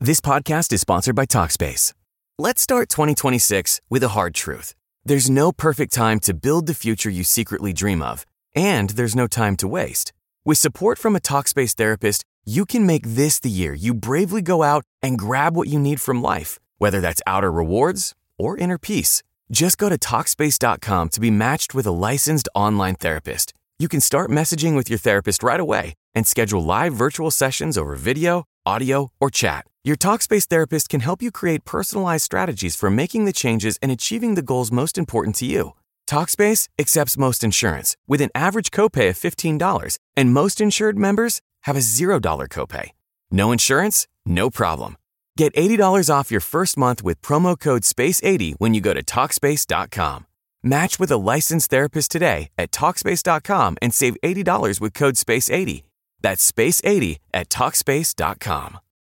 This podcast is sponsored by Talkspace. Let's start 2026 with a hard truth. There's no perfect time to build the future you secretly dream of, and there's no time to waste. With support from a Talkspace therapist, you can make this the year you bravely go out and grab what you need from life, whether that's outer rewards or inner peace. Just go to Talkspace.com to be matched with a licensed online therapist. You can start messaging with your therapist right away and schedule live virtual sessions over video, audio, or chat. Your Talkspace therapist can help you create personalized strategies for making the changes and achieving the goals most important to you. Talkspace accepts most insurance with an average copay of $15, and most insured members have a $0 copay. No insurance? No problem. Get $80 off your first month with promo code SPACE80 when you go to Talkspace.com. Match with a licensed therapist today at Talkspace.com and save $80 with code SPACE80. That's SPACE80 at Talkspace.com.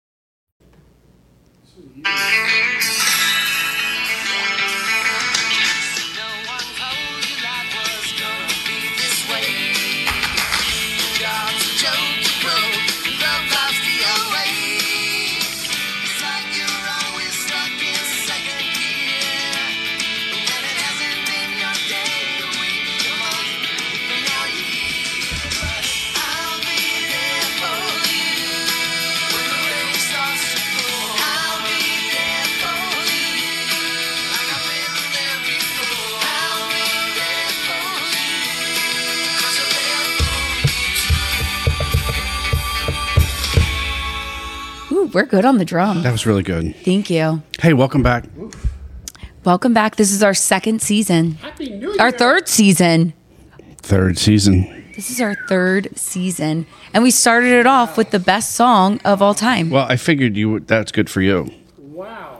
We're good on the drum. That was really good. Thank you. Hey, welcome back. Welcome back. This is our second season. Happy New Year. Our third season. Third season. This is our third season. And we started it off with the best song of all time. Well, I figured that's good for you. Wow.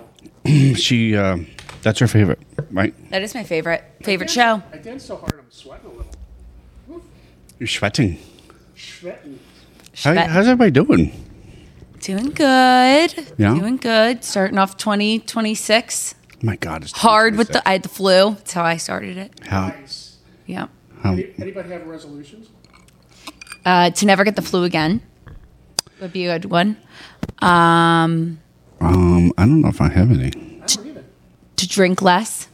That's her favorite, right? That is my favorite show. I danced so hard I'm sweating a little. Woof. You're sweating. Sweating. How's everybody doing? Doing good. Yeah? Doing good. Starting off 2026. My God, it's Hard with I had the flu. That's how I started it. how Nice. Yeah. Anybody have resolutions? To never get the flu again would be a good one. I don't know if I have any. I don't either. To drink less.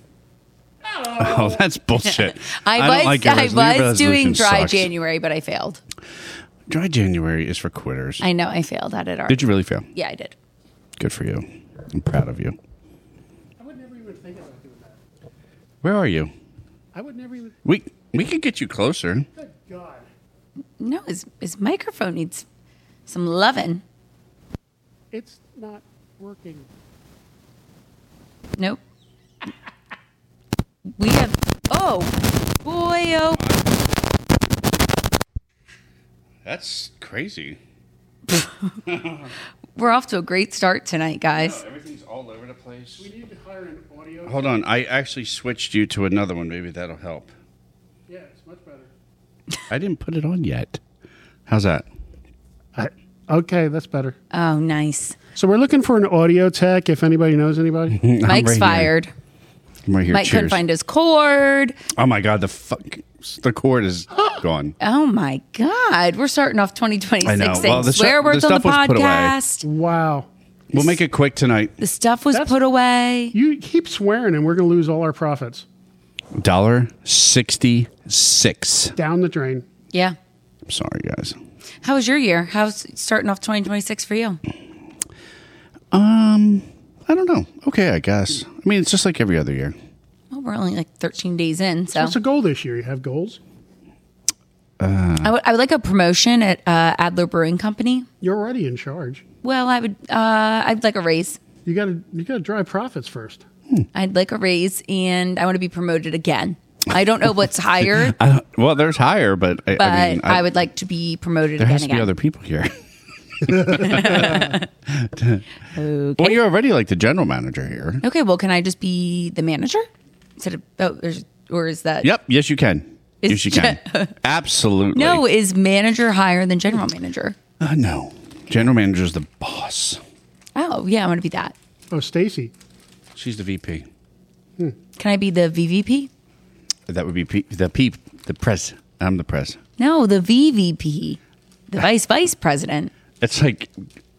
Oh, that's bullshit. I was doing resolution dry sucks. January, but I failed. Dry January is for quitters. I know I failed at it already. Did you really fail? Yeah, I did. Good for you. I'm proud of you. I would never even think about doing that. Where are you? I would never even. We could get you closer. Good God. No, his microphone needs some loving. It's not working. Nope. We have. Oh, boy, oh. That's crazy. We're off to a great start tonight, guys. Everything's all over the place. We need to hire an audio. Hold on. I actually switched you to another one. Maybe that'll help. Yeah, it's much better. I didn't put it on yet. How's that? Okay, that's better. Oh, nice. So we're looking for an audio tech. If anybody knows anybody. Mike's right fired. Here. I'm right here. Mike couldn't Cheers. find his cord. Oh my God, the cord is gone. Oh my God. We're starting off 2026 I know. saying Well, the swear stuff- words the on the stuff was put away. podcast. Wow. We'll make it quick tonight. The stuff was put away. You keep swearing, and we're going to lose all our profits. $1.66. Down the drain. Yeah. I'm sorry, guys. How was your year? How's starting off 2026 for you? I don't know. Okay, I guess. I mean, it's just like every other year. Well, we're only like 13 days in, so. What's the goal this year? You have goals? I would like a promotion at Adler Brewing Company. You're already in charge. Well, I'd like a raise. You got to drive profits first. I'd like a raise, and I want to be promoted again. I don't know what's higher, Well, there's higher, but I would like to be promoted There again. has to be other people here. Okay. Well, you're already like the general manager here. Okay, well, can I just be the manager instead of or is that? Yep. Yes, you can. Yes, you can. Absolutely. No, is manager higher than general manager? No. General manager is the boss. Oh yeah, I want to be that. Oh, Stacy. She's the VP. Can I be the VVP? That would be the pres. I'm the pres. No, the VVP, the vice president. It's like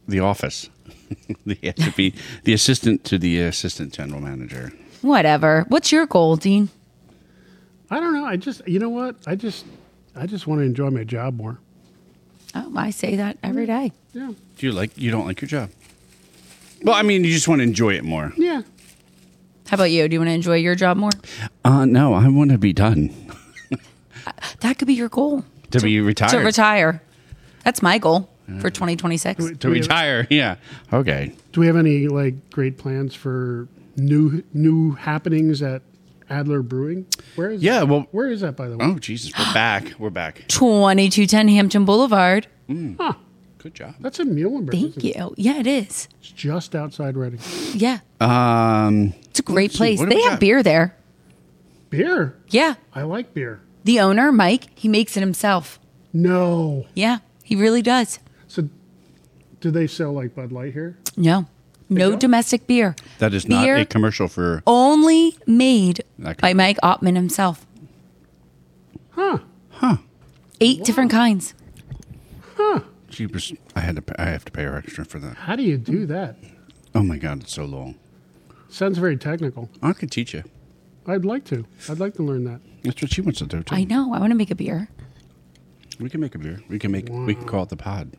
the office. He has to be the assistant to the assistant general manager. Whatever. What's your goal, Dean? I don't know. You know what? I just want to enjoy my job more. Oh, I say that every day. Yeah. You don't like your job? Well, I mean, you just want to enjoy it more. Yeah. How about you? Do you want to enjoy your job more? No, I want to be done. That could be your goal. To be retired. To retire. That's my goal for 2026. To retire, yeah. Okay. Do we have any great plans for new happenings at Adler Brewing? Where is Yeah, that? well- Where is that, by the way? Oh, Jesus, we're back. We're back. 2210 Hampton Boulevard. Huh. Good job. That's in Muhlenberg. Thank isn't it? you. Yeah, it is. It's just outside Reading. Yeah. It's a great let's see, place. what do They we have got? beer there. Beer. Yeah. I like beer. The owner, Mike, he makes it himself. No. Yeah, he really does. So, do they sell Bud Light here? No. No don't? domestic beer. That is not Beer a commercial for... only made That by kind- Mike Ottman himself. Huh. 8 different kinds. Cheapest. I have to pay her extra for that. How do you do that? Oh my God, it's so long. Sounds very technical. I could teach you. I'd like to. I'd like to learn that. That's what she wants to do too. I know. I want to make a beer. We can make a beer. We can call it the pod.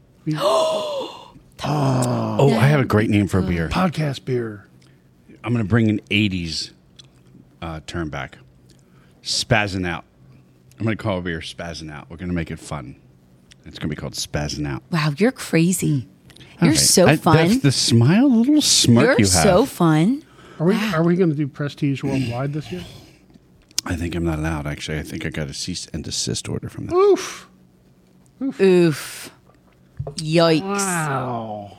Oh, I have a great name for a beer. Podcast beer. I'm going to bring an 80s term back. Spazzing out. I'm going to call a beer Spazzing Out. We're going to make it fun. It's going to be called Spazzing Out. Wow, you're crazy. You're Okay. so fun. That's the smile, little smirk You're you have. so fun. Are we going to do Prestige Worldwide this year? I think I'm not allowed, actually. I think I got a cease and desist order from them. Oof. Oof. Yikes. Wow.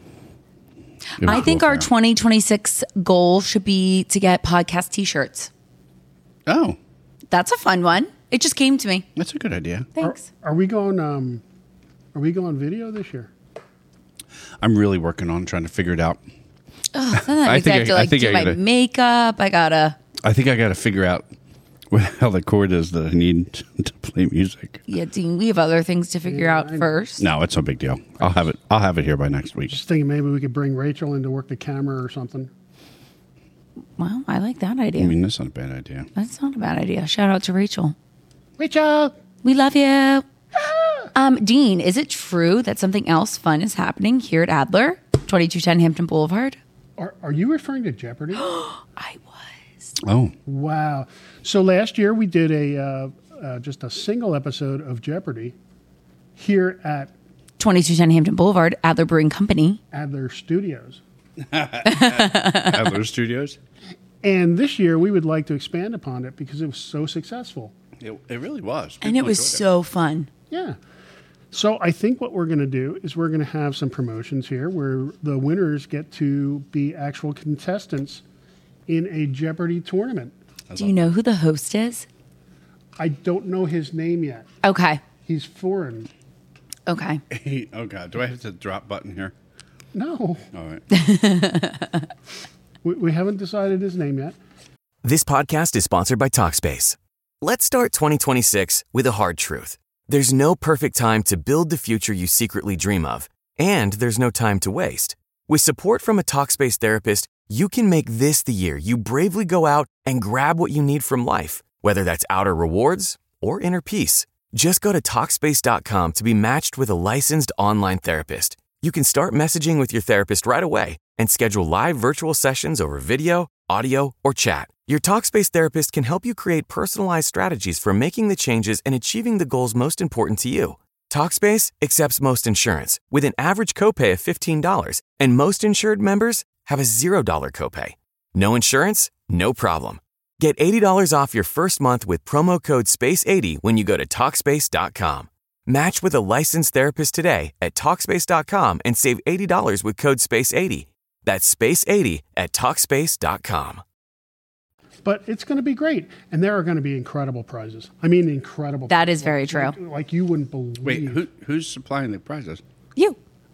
It was I think cool our for 2026 goal should be to get podcast t-shirts. her. Oh, That's a fun one. It just came to me. that's a good idea. Thanks. Are we going video this year? I'm really working on trying to figure it out. Sometimes I think I have to I think do I my gotta- makeup. I gotta. I think I got to figure out how the chord is that I need to play music. Yeah, Dean. We have other things to figure out first. No, it's no big deal. I'll have it here by next week. Just thinking maybe we could bring Rachel in to work the camera or something. Well, I like that idea. I mean, that's not a bad idea. That's not a bad idea. Shout out to Rachel. Rachel! We love you. Dean, is it true that something else fun is happening here at Adler, 2210 Hampton Boulevard? Are you referring to Jeopardy? I was. Oh, Wow. So last year we did just a single episode of Jeopardy here at 2210 Hampton Boulevard, Adler Brewing Company. Adler Studios. Adler Studios. And this year we would like to expand upon it because it was so successful. It really was, And it People was enjoyed so fun. Yeah. So I think what we're going to do is we're going to have some promotions here where the winners get to be actual contestants in a Jeopardy tournament. Do you know who the host is? I don't know his name yet. Okay. He's foreign. Okay. Hey, oh God, do I hit the drop button here? No, All right. we haven't decided his name yet. This podcast is sponsored by Talkspace. Let's start 2026 with a hard truth. There's no perfect time to build the future you secretly dream of, and there's no time to waste. With support from a Talkspace therapist, you can make this the year you bravely go out and grab what you need from life, whether that's outer rewards or inner peace. Just go to Talkspace.com to be matched with a licensed online therapist. You can start messaging with your therapist right away and schedule live virtual sessions over video, audio, or chat. Your Talkspace therapist can help you create personalized strategies for making the changes and achieving the goals most important to you. Talkspace accepts most insurance with an average copay of $15, and most insured members have a $0 copay. No insurance? No problem. Get $80 off your first month with promo code SPACE80 when you go to Talkspace.com. Match with a licensed therapist today at Talkspace.com and save $80 with code SPACE80. That's SPACE80 at Talkspace.com. But it's going to be great. And there are going to be incredible prizes. I mean, incredible That prizes. is very true. Like you wouldn't believe. Wait, who's supplying the prizes? You.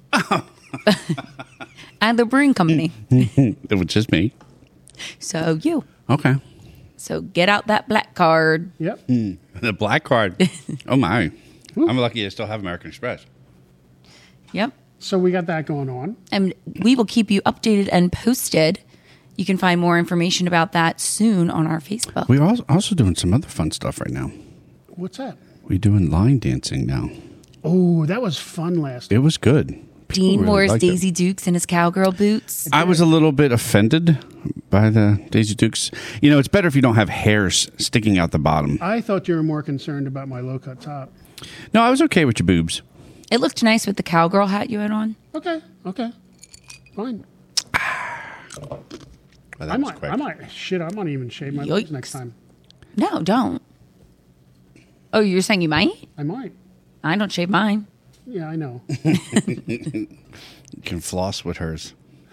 Adler Brewing Company. It was just me. So you. Okay. So get out that black card. Yep. The black card. Oh my. I'm lucky I still have American Express. Yep. So we got that going on. And we will keep you updated and posted. You can find more information about that soon on our Facebook. We're also doing some other fun stuff right now. What's that? We're doing line dancing now. Oh, that was fun last It was good. Dean People wore really his liked it. Daisy Dukes and his cowgirl boots. I was a little bit offended by the Daisy Dukes. You know, it's better if you don't have hairs sticking out the bottom. I thought you were more concerned about my low-cut top. No, I was okay with your boobs. It looked nice with the cowgirl hat you had on. Okay. Fine. Well, that I was might, quick. I might even shave my boobs Yikes. next time. No, don't. Oh, you're saying you might? I might. I don't shave mine. Yeah, I know. You can floss with hers.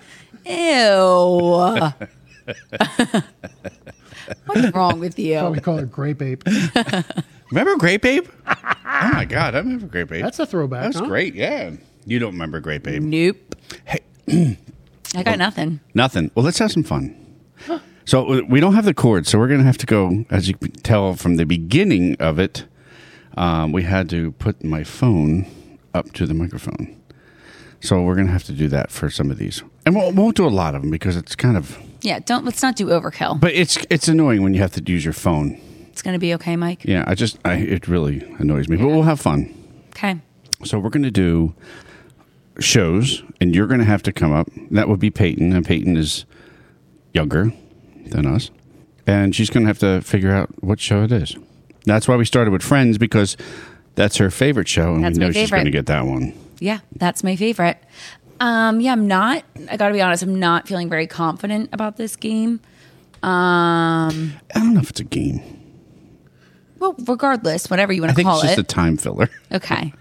Ew. What's wrong with you? Probably call her Grape Ape. Remember Grape Ape? Oh, my God. I remember Grape Ape. That's a throwback, That's huh? great, yeah. You don't remember Grape Ape. Nope. Hey. I got nothing. Nothing. Well, let's have some fun. So we don't have the cord, so we're going to have to go, as you can tell from the beginning of it, we had to put my phone up to the microphone. So we're going to have to do that for some of these. And we won't do a lot of them because it's kind of... Yeah, let's not do overkill. But it's annoying when you have to use your phone. It's going to be okay, Mike? Yeah, it really annoys me. But we'll have fun. Okay. So we're going to do shows, and you're going to have to come up. That would be Peyton, and Peyton is younger than us. And she's going to have to figure out what show it is. That's why we started with Friends, because that's her favorite show, and That's we know my she's favorite. going to get that one. Yeah, that's my favorite. I got to be honest, I'm not feeling very confident about this game. I don't know if it's a game. Well, regardless, whatever you want I to think call it's just it. a time filler. Okay.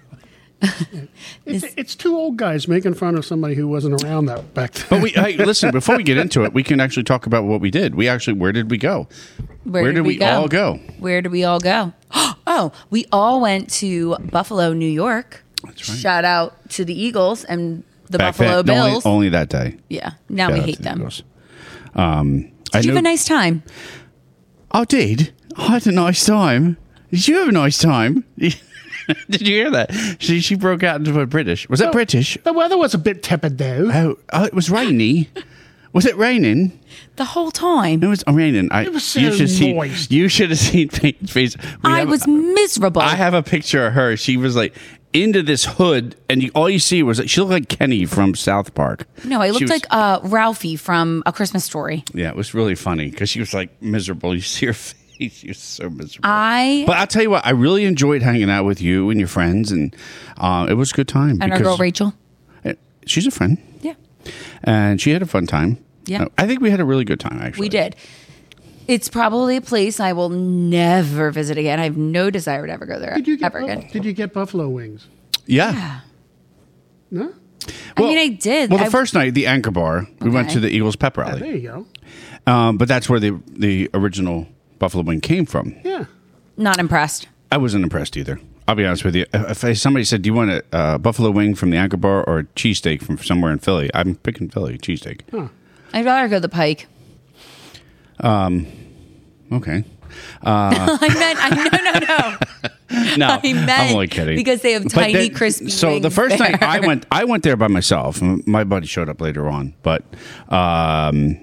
It's two old guys making fun of somebody who wasn't around that back then. But hey, listen, before we get into it, we can actually talk about what we did. Where did we go? Where did we all go? Where did we all go? Oh, we all went to Buffalo, New York. That's right. Shout out to the Eagles and the Back Buffalo then, Bills. Only that day. Yeah, now Shout we out hate to the them. Eagles. Did you have a nice time? I did. I had a nice time. Did you have a nice time? Did you hear that? She broke out into a British. Was that British? The weather was a bit tepid, though. Oh, it was rainy. Was it raining? The whole time. It was raining. It was so you should moist. You should have seen Peyton's face. I was miserable. I have a picture of her. She was like into this hood, and all you see was she looked like Kenny from South Park. No, I She looked was- like Ralphie from A Christmas Story. Yeah, it was really funny because she was like miserable. You see her face. She was so miserable. I But I'll tell you what, I really enjoyed hanging out with you and your friends, and it was a good time. and our girl Rachel. She's a friend, Yeah, and she had a fun time. Yeah. I think we had a really good time, actually. we did. It's probably a place I will never visit again. I have no desire to ever go there ever again. Did you get buffalo wings? Yeah. No? I mean, I did. Well, the I- first night, the Anchor Bar, we went Okay. to the Eagles pep There rally. you go. But that's where the original buffalo wing came from. Yeah. Not impressed. I wasn't impressed either. I'll be honest with you. If somebody said, do you want a buffalo wing from the Anchor Bar or a cheesesteak from somewhere in Philly? I'm picking Philly, cheesesteak. I'd rather go to the Pike. Okay. I meant, No, I meant I'm only kidding. because they have But tiny, then- crispy So the wings first there. night I went there by myself. My buddy showed up later on, but I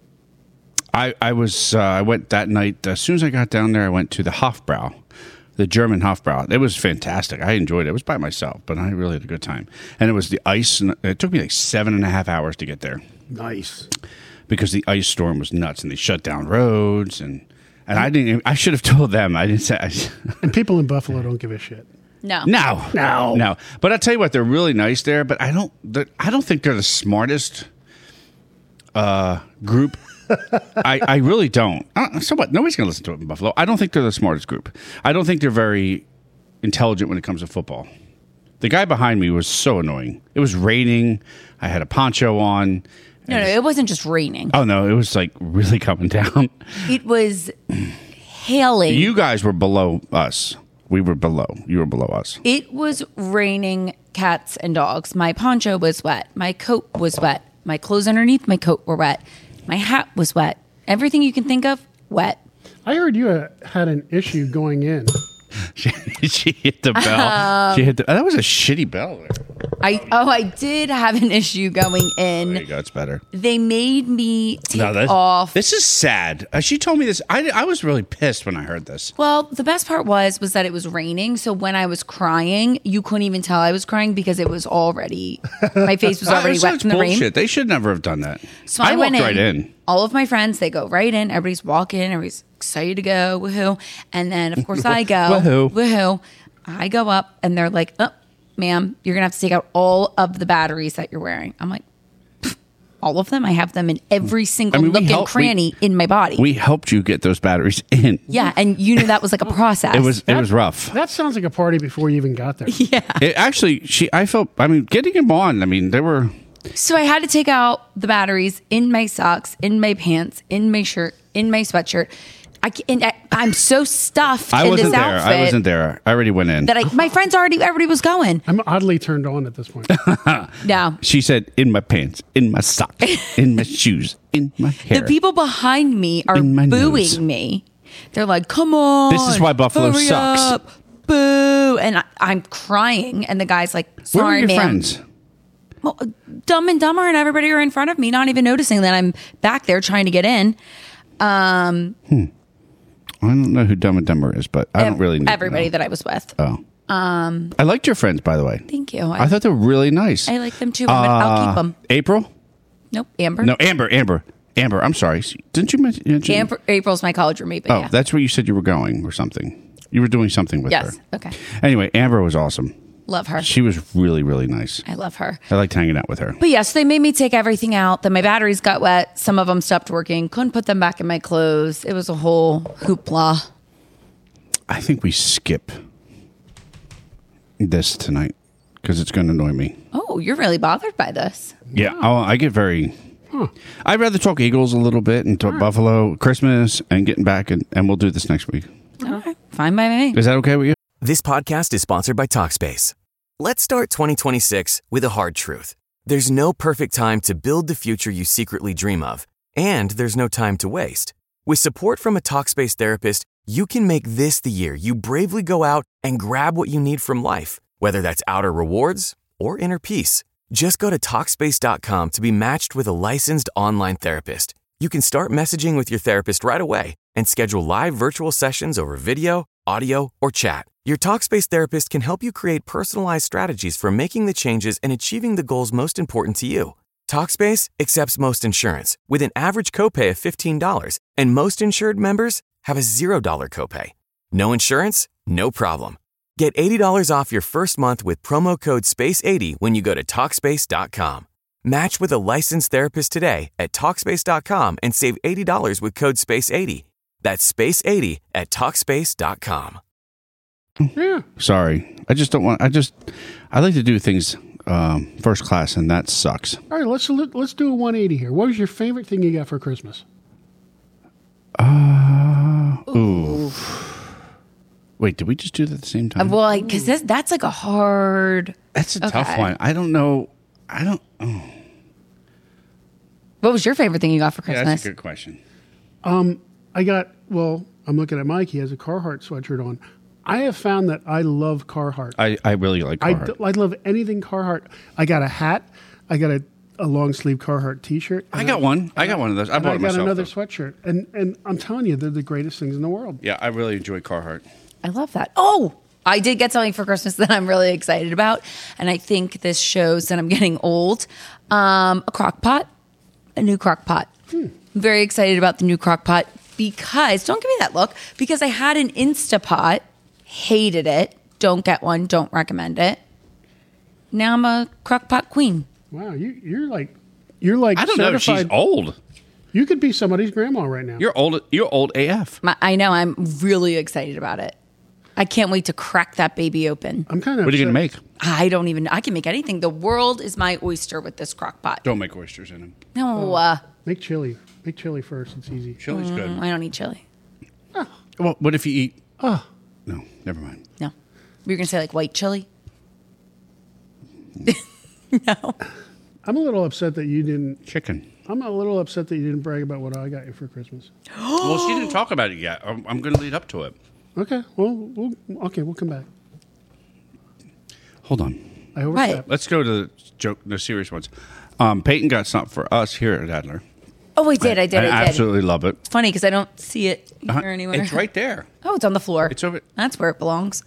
went that night. As soon as I got down there, I went to the Hofbrau, the German Hofbrau. It was fantastic. I enjoyed it. It was by myself, but I really had a good time. And it was the ice. And it took me like 7.5 hours to get there Nice. because the ice storm was nuts, and they shut down roads and. And I didn't. I should have told them. I didn't say. And people in Buffalo don't give a shit. No. No. But I'll tell you what, they're really nice there. But I don't think they're the smartest group. I really don't. So what? Nobody's going to listen to it in Buffalo. I don't think they're the smartest group. I don't think they're very intelligent when it comes to football. The guy behind me was so annoying. It was raining. I had a poncho on. No, it wasn't just raining. Oh no, it was like really coming down. It was hailing. You guys were below us. We were below. You were below us. It was raining cats and dogs. My poncho was wet. My coat was wet. My clothes underneath my coat were wet. My hat was wet. Everything you can think of, wet. I heard you had an issue going in. She hit the bell. She hit the. That was a shitty bell. There. I did have an issue going in. There you go. It's better. They made me take off. This is sad. She told me this. I was really pissed when I heard this. Well, the best part was that it was raining, so when I was crying, you couldn't even tell I was crying because it was already my face was already wet from the bullshit. rain. They should never have done that. So I went walked right in. All of my friends, they go right in. Everybody's walking. Everybody's excited to go. Woohoo! And then of course I go. Woohoo! I go up, and they're like, "Oh, ma'am, you're gonna have to take out all of the batteries that you're wearing." I'm like, all of them? I have them in every single nook and cranny in my body. We helped you get those batteries in. Yeah, and you knew that was like a process. It was rough. That sounds like a party before you even got there. Yeah. Getting them on, they were... So I had to take out the batteries in my socks, in my pants, in my shirt, in my sweatshirt. I'm so stuffed in this outfit. I wasn't there. I already went in. My friends everybody was going. I'm oddly turned on at this point. No. She said, in my pants, in my socks, in my shoes, in my hair. The people behind me are booing me. They're like, come on. This is why Buffalo sucks. Up. Boo. And I'm crying. And the guy's like, sorry, Where are your ma'am. friends? Well, Dumb and Dumber and everybody are in front of me, not even noticing that I'm back there trying to get in. I don't know who Dumb and Dumber is, but I don't really know. Everybody that I was with. Oh. I liked your friends, by the way. Thank you. I thought they were really nice. I like them too, but I'll keep them. April? Nope. Amber? No, Amber, I'm sorry. Didn't you mention? April's my college roommate, but yeah. That's where you said you were going or something. You were doing something with her. Yes. Okay. Anyway, Amber was awesome. Love her. She was really, really nice. I love her. I liked hanging out with her. But yes, they made me take everything out. Then my batteries got wet. Some of them stopped working. Couldn't put them back in my clothes. It was a whole hoopla. I think we skip this tonight because it's going to annoy me. Oh, you're really bothered by this. Yeah. I get very... I'd rather talk Eagles a little bit and talk Buffalo, Christmas, and getting back, and we'll do this next week. Okay. Fine by me. Is that okay with you? This podcast is sponsored by Talkspace. Let's start 2026 with a hard truth. There's no perfect time to build the future you secretly dream of, and there's no time to waste. With support from a Talkspace therapist, you can make this the year you bravely go out and grab what you need from life, whether that's outer rewards or inner peace. Just go to Talkspace.com to be matched with a licensed online therapist. You can start messaging with your therapist right away and schedule live virtual sessions over video, audio, or chat. Your Talkspace therapist can help you create personalized strategies for making the changes and achieving the goals most important to you. Talkspace accepts most insurance with an average copay of $15, and most insured members have a $0 copay. No insurance? No problem. Get $80 off your first month with promo code SPACE80 when you go to Talkspace.com. Match with a licensed therapist today at Talkspace.com and save $80 with code SPACE80. That's SPACE80 at Talkspace.com. Yeah. Sorry. I just don't want... I like to do things first class, and that sucks. All right, let's do a 180 here. What was your favorite thing you got for Christmas? Ooh. Wait, did we just do that at the same time? Well, because that's like a hard... That's a tough one. I don't know. What was your favorite thing you got for Christmas? Yeah, that's a good question. I'm looking at Mike. He has a Carhartt sweatshirt on. I have found that I love Carhartt. I really like Carhartt. I love anything Carhartt. I got a hat. I got a long sleeve Carhartt T-shirt. I got one. I got one of those. I bought it myself. I got another sweatshirt. And I'm telling you, they're the greatest things in the world. Yeah, I really enjoy Carhartt. I love that. Oh, I did get something for Christmas that I'm really excited about. And I think this shows that I'm getting old. A crock pot. A new crock pot. I'm very excited about the new crock pot because, don't give me that look, because I had an Instapot, hated it, don't get one, don't recommend it. Now I'm a crock pot queen. Wow, you're like I don't know. She's old. You could be somebody's grandma right now. You're old. You're old AF. I know. I'm really excited about it. I can't wait to crack that baby open. I'm kind of. What are you going to make? I don't even. I can make anything. The world is my oyster with this crock pot. Don't make oysters in them. No. Make chili. Make chili first. It's easy. Chili's good. I don't eat chili. Well, what if you eat? No, never mind. No. You're going to say like white chili? No. I'm a little upset that you didn't. Chicken. I'm a little upset that you didn't brag about what I got you for Christmas. Well, she didn't talk about it yet. I'm going to lead up to it. Okay. Well, we'll come back. Hold on. I overstepped. What? Let's go to the serious ones. Peyton got something for us here at Adler. Oh, I did. I did. I absolutely love it. It's funny because I don't see it Uh-huh. here anywhere. It's right there. Oh, it's on the floor. It's over. That's where it belongs.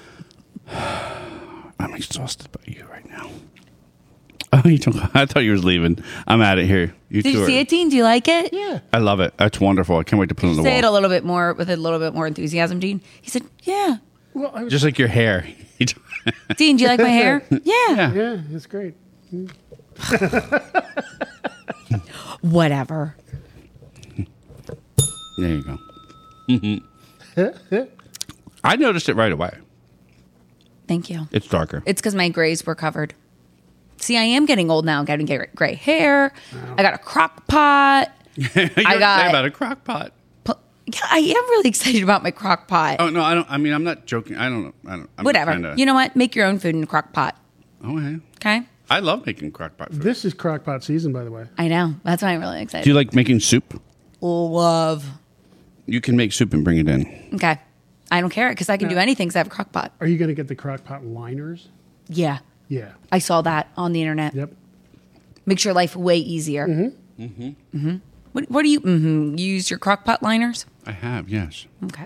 I'm exhausted by you right now. Oh, I thought you was leaving. I'm out of here. Did you see it, Dean? Do you like it? Yeah. I love it. That's wonderful. I can't wait to put it on the Say it a wall. little bit more with a little bit more enthusiasm, Dean. He said, "Yeah." Well, I was, Just like your hair. Dean, do you like my hair? Yeah. yeah, it's great. Whatever. There you go. I noticed it right away. Thank you. It's darker. It's because my grays were covered. See, I am getting old now. I'm getting gray hair. I got a crock pot. You're I got- excited about a crock pot. Yeah, I am really excited about my crock pot. Oh no, I don't. I mean, I'm not joking. I don't know. I'm Whatever. Not trying to, You know what? Make your own food in a crock pot. Okay. Okay? I love making crock pot food. This is crockpot season, by the way. I know. That's why I'm really excited. Do you like making soup? Love. You can make soup and bring it in. Okay. I don't care because I can do anything because I have a crock pot. Are you going to get the crockpot liners? Yeah. Yeah. I saw that on the internet. Yep. Makes your life way easier. What do you you use your crock pot liners? I have, yes. Okay.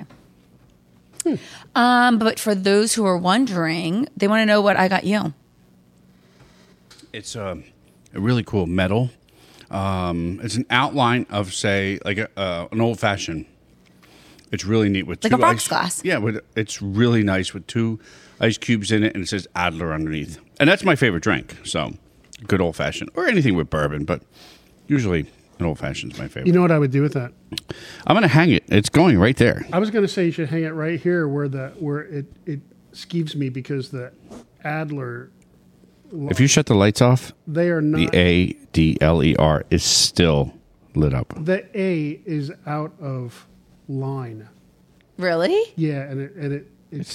But for those who are wondering, they want to know what I got you. It's a really cool metal. It's an outline of, say, like an old fashioned. It's really neat with Like two a rocks ice, glass. Yeah, it's really nice with 2 ice cubes in it, and it says Adler underneath. And that's my favorite drink. So, good old fashioned, or anything with bourbon, but usually an old fashioned is my favorite. You know what I would do with that? I'm going to hang it. It's going right there. I was going to say you should hang it right here where it skeeves me because the Adler, If you shut the lights off, they are not. the ADLER is still lit up. The A is out of line. Really? Yeah, and it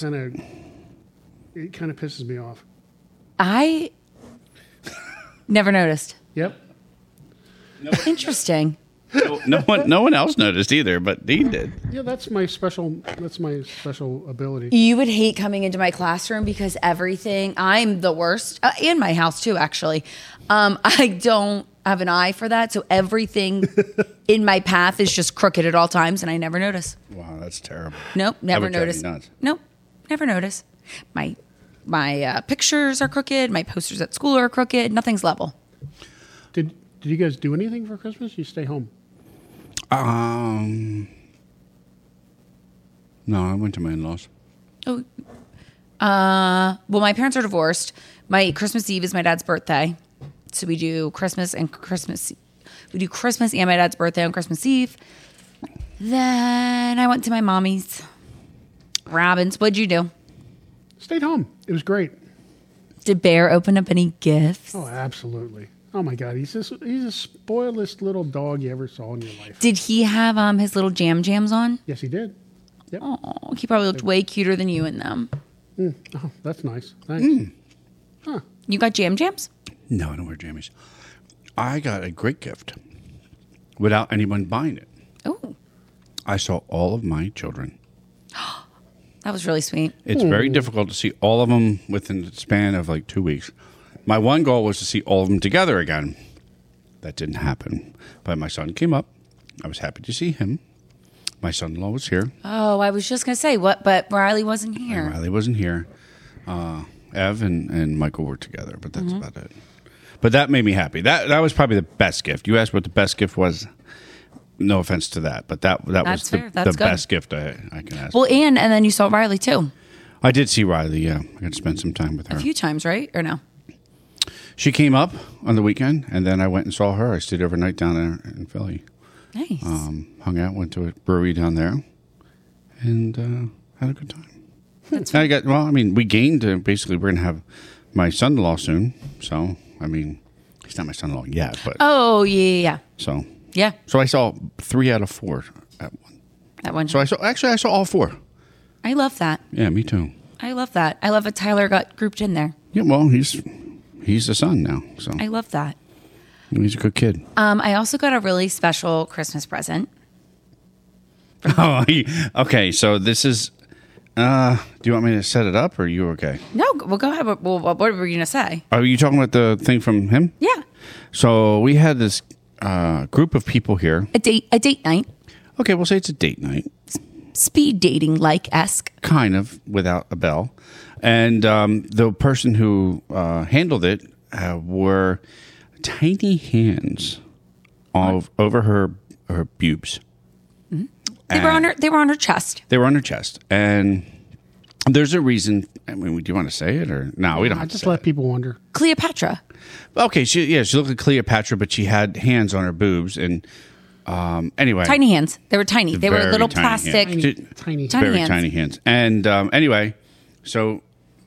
kind of pisses me off. I never noticed. Yep. Interesting. No one else noticed either, but Dean did. Yeah, that's my special ability. You would hate coming into my classroom because everything, I'm the worst, in my house too, actually. I don't have an eye for that. So everything in my path is just crooked at all times and I never notice. Wow, that's terrible. Nope, never would drive me notice. nuts. Nope, never notice. My pictures are crooked. My posters at school are crooked. Nothing's level. Did you guys do anything for Christmas? You stay home. No, I went to my in-laws. Oh, well, my parents are divorced. My Christmas Eve is my dad's birthday, so we do Christmas and We do Christmas and my dad's birthday on Christmas Eve. Then I went to my mommy's. Robin's, what'd you do? Stayed home. It was great. Did Bear open up any gifts? Oh, absolutely. Oh my God, he's the spoilest little dog you ever saw in your life. Did he have his little jams on? Yes, he did. Yep. Oh, he probably looked way cuter than you in them. Oh, that's nice. Thanks. You got jams? No, I don't wear jammies. I got a great gift without anyone buying it. Oh, I saw all of my children. that was really sweet. It's very difficult to see all of them within the span of like 2 weeks. My one goal was to see all of them together again. That didn't happen. But my son came up. I was happy to see him. My son-in-law was here. Oh, I was just going to say, but Riley wasn't here. Riley wasn't here. Ev and Michael were together, but that's about it. But that made me happy. That was probably the best gift. You asked what the best gift was. No offense to that, but that was That's the fair. That's good. best gift I can ask. Well, and then you saw Riley too. I did see Riley, yeah. I got to spend some time with her. A few times, right? Or no? She came up on the weekend, and then I went and saw her. I stayed overnight down there in Philly. Nice. Hung out, went to a brewery down there, and had a good time. We gained, basically, we're going to have my son-in-law soon. So, I mean, he's not my son-in-law yet, but. Oh, yeah. So Yeah, I saw 3 out of 4 at one. that one. So I saw all 4. I love that. Yeah, me too. I love that. I love that Tyler got grouped in there. Yeah, well, he's the son now, so I love that. he's a good kid. I also got a really special Christmas present. Oh, okay. So this is Do you want me to set it up, or are you okay? No, well, go ahead. Well, what were you going to say? Are you talking about the thing from him? Yeah. So we had this group of people here. A date night. Okay, we'll say it's a date night. Speed dating like-esque. Kind of, without a bell. And the person who handled it were tiny hands over her pubes. They were on her chest. They were on her chest. And there's a reason. I mean, do you want to say it, or no? We don't. I just let people wonder. Cleopatra. Okay, she looked like Cleopatra, but she had hands on her boobs, and anyway, Tiny hands. They were tiny. They were Very little tiny plastic. hands. Tiny. very hands. tiny hands. And anyway, so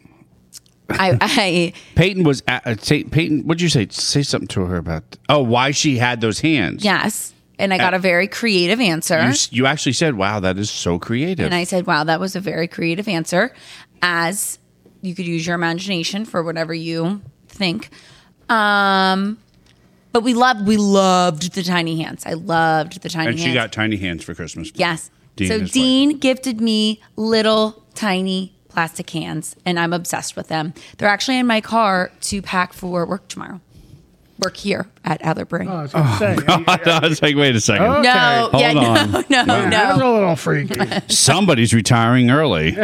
I Peyton was Peyton. What'd you say? Say something to her about why she had those hands. yes, and I got a very creative answer. You actually said, "Wow, that is so creative." And I said, wow, that was a very creative answer, as you could use your imagination for whatever you think. But we loved the tiny hands. I loved the tiny And hands. she got tiny hands for Christmas. Yes. Dean so is Dean gifted me little tiny plastic hands, and I'm obsessed with them. They're actually in my car to pack for work tomorrow. Work here at Atherbury. Oh, I was going to say. I was like, wait a second. Oh. No, Okay. yeah, Hold on. no. That's a little freaky. Somebody's retiring early.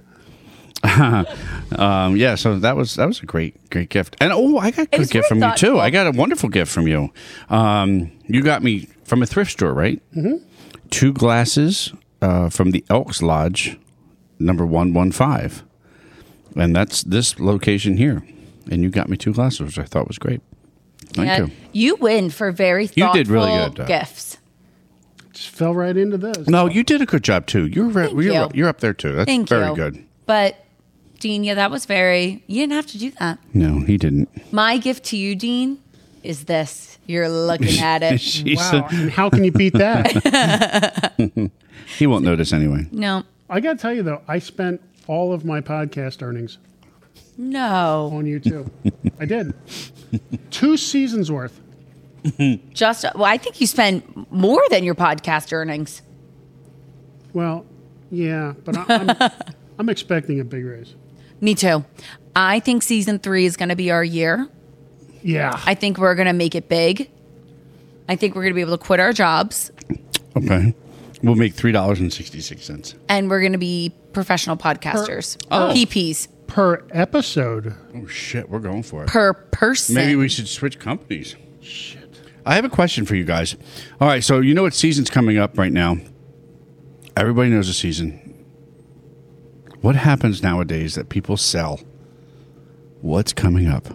Yeah, so that was a great gift. And I got a good was gift very from you too. thoughtful. I got a wonderful gift from you. You got me from a thrift store, right? Mm-hmm. 2 glasses from the Elks Lodge, number 115, and that's this location here. And you got me 2 glasses, which I thought was great. Thank Yeah, you. you win for very You thoughtful did really good. gifts. Just fell right into this. No, you did a good job too. You're up there too. That's Thank very you. good. But Dean, yeah, that was you didn't have to do that. No, he didn't. My gift to you, Dean, is this. You're looking at it. She Wow. said- And how can you beat that? he won't notice anyway. No. I got to tell you, though, I spent all of my podcast earnings No. on you, too. I did. 2 seasons worth. I think you spend more than your podcast earnings. Well, yeah, but I'm expecting a big raise. Me too. I think season 3 is going to be our year. Yeah. I think we're going to make it big. I think we're going to be able to quit our jobs, Okay. We'll make $3.66. and we're going to be professional podcasters. Oh. PPs Per episode. Oh shit, we're going for it. per person. Maybe we should switch companies. Shit. I have a question for you guys. All right, so you know what season's coming up right now? Everybody knows the season. What happens nowadays that people sell? What's coming up?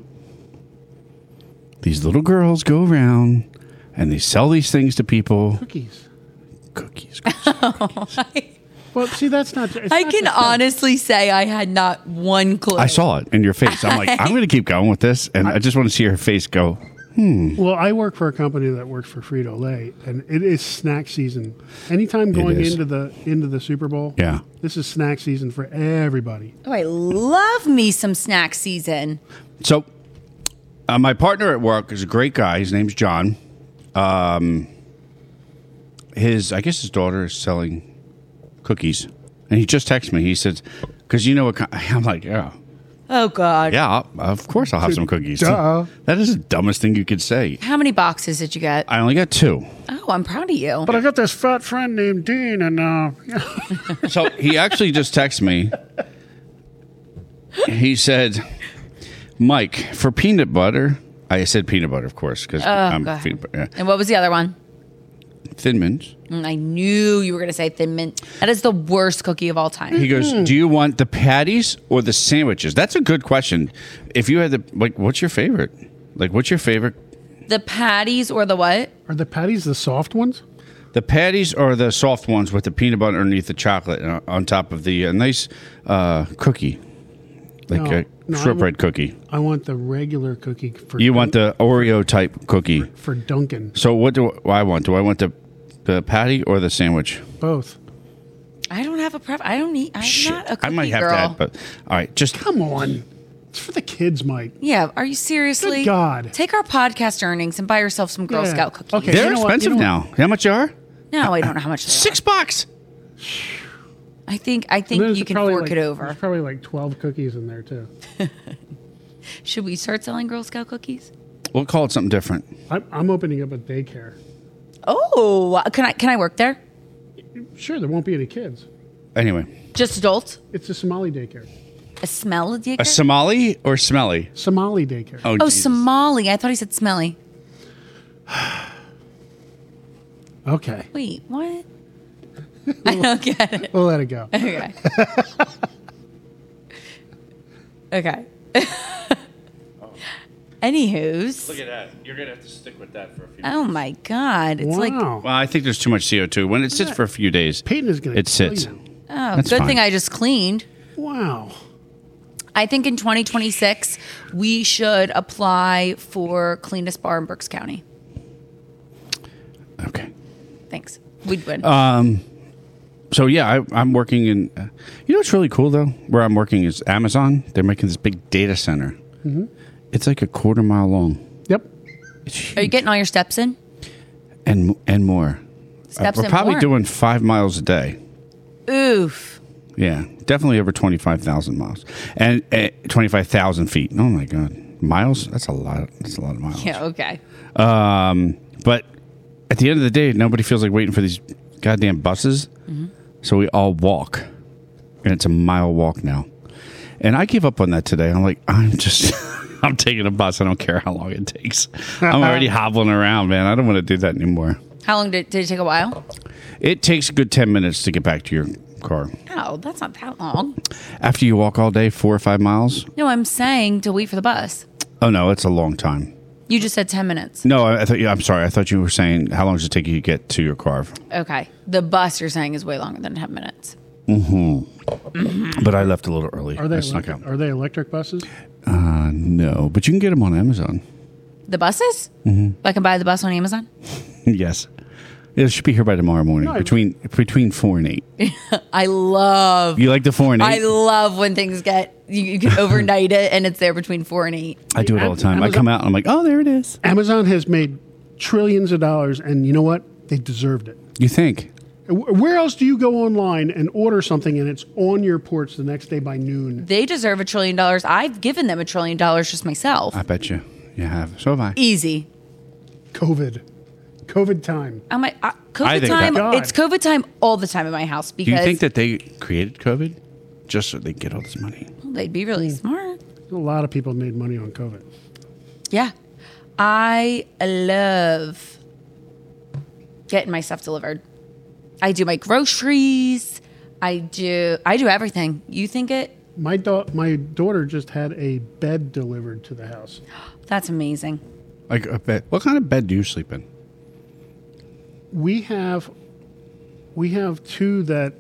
These little girls go around and they sell these things to people. Cookies. Cookies. Well, see, that's not. It's I not can just that. honestly say I had not one clue. I saw it in your face. I'm like, I'm going to keep going with this, and I just want to see her face go. Well, I work for a company that works for Frito-Lay, and it is snack season. Anytime going is. into the Super Bowl, Yeah. this is snack season for everybody. Oh, I love me some snack season. So, my partner at work is a great guy. His name's John. I guess his daughter is selling cookies, and he just texted me. He said, "Because you know what?" I'm like, "Yeah, Oh, God. yeah. Of course, I'll have some cookies." Duh. That is the dumbest thing you could say. How many boxes did you get? I only got 2. Oh, I'm proud of you. But I got this fat friend named Dean, and So he actually just texted me. He said, "Mike, for peanut butter." I said peanut butter, of course, because I'm God. peanut butter. Yeah. And what was the other one? Thin Mints. I knew you were going to say Thin Mint. That is the worst cookie of all time. He goes, "Do you want the patties or the sandwiches?" That's a good question. If you had what's your favorite? What's your favorite? The patties or the what? are the patties the soft ones? The patties are the soft ones with the peanut butter underneath the chocolate on top of the nice cookie, a shortbread cookie. I want the regular cookie for. You want the Oreo type cookie. for Dunkin'? So what do I want? Do I want the patty or the sandwich? Both. I don't have a prep. I'm not a cookie I might have girl. that, but all right, just Come on, it's for the kids, Mike. Yeah, are you seriously? Good God. Take our podcast earnings and buy yourself some Girl Yeah. Scout cookies. Okay. they're You know what? expensive You know now. How much are? No, I don't know how much they are. $6. I think And there's you can probably fork it over. There's probably like 12 cookies in there too. Should we start selling Girl Scout cookies? We'll call it something different. I'm opening up a daycare. Oh, can I work there? Sure, there won't be any kids. Anyway, Just adults? It's a Somali daycare. A smell of a Somali or smelly? Somali daycare. Oh, Oh, Jesus. Somali. I thought he said smelly. Okay, Wait, what? I don't get it. we'll let it go. Okay. Okay. Anywho's. Look at that. You're going to have to stick with that for a few Oh my God. It's like, Wow. Well, I think there's too much CO2. When it sits for a few days, Peyton is going to it sits. oh, That's good fine. thing I just cleaned. Wow. I think in 2026, we should apply for cleanest bar in Berks County. Okay. Thanks. We'd win. So, yeah, I'm working in... you know what's really cool, though? Where I'm working is Amazon. They're making this big data center. Mm-hmm. It's like a quarter mile long. Yep. It's huge. Are you getting all your steps in? And more. Steps We're and probably more? doing 5 miles a day. Oof. Yeah, definitely over 25,000 miles. And 25,000 feet. Oh, my God. Miles? That's a lot. That's a lot of miles. Yeah, okay. But at the end of the day, nobody feels like waiting for these goddamn buses. Mm-hmm. So we all walk. And it's a mile walk now. And I gave up on that today. I'm like, I'm taking a bus. I don't care how long it takes. I'm already hobbling around, man. I don't want to do that anymore. How long did it take a while? It takes a good 10 minutes to get back to your car. Oh, that's not that long. After you walk all day, 4 or 5 miles. No, I'm saying to wait for the bus. Oh, no, it's a long time. You just said 10 minutes. No, I'm sorry. I thought you were saying how long does it take you to get to your car? Okay. The bus you're saying is way longer than 10 minutes. But I left a little early. Are they I snuck out. are they electric buses? No, but you can get them on Amazon. The buses? Mm-hmm. I can buy the bus on Amazon? Yes. It should be here by tomorrow morning, No, between 4 and 8. I love You like the 4 and 8? I love when things get you can overnight it and it's there between 4 and 8. I do it all the time. I Amazon- come out and I'm like, oh, there it is. Amazon has made trillions of dollars, and you know what? They deserved it. You think? Where else do you go online and order something and it's on your porch the next day by noon? They deserve $1 trillion. I've given them $1 trillion just myself. I bet you have. So have I. Easy. COVID time. I'm like, I COVID think time. that- It's COVID time all the time in my house Do because you think that they created COVID just so they get all this money? they'd be really smart. A lot of people made money on COVID. Yeah. I love getting my stuff delivered. I do my groceries. I do everything. You think it? My daughter just had a bed delivered to the house. That's amazing. Like a bed. What kind of bed do you sleep in? We have two that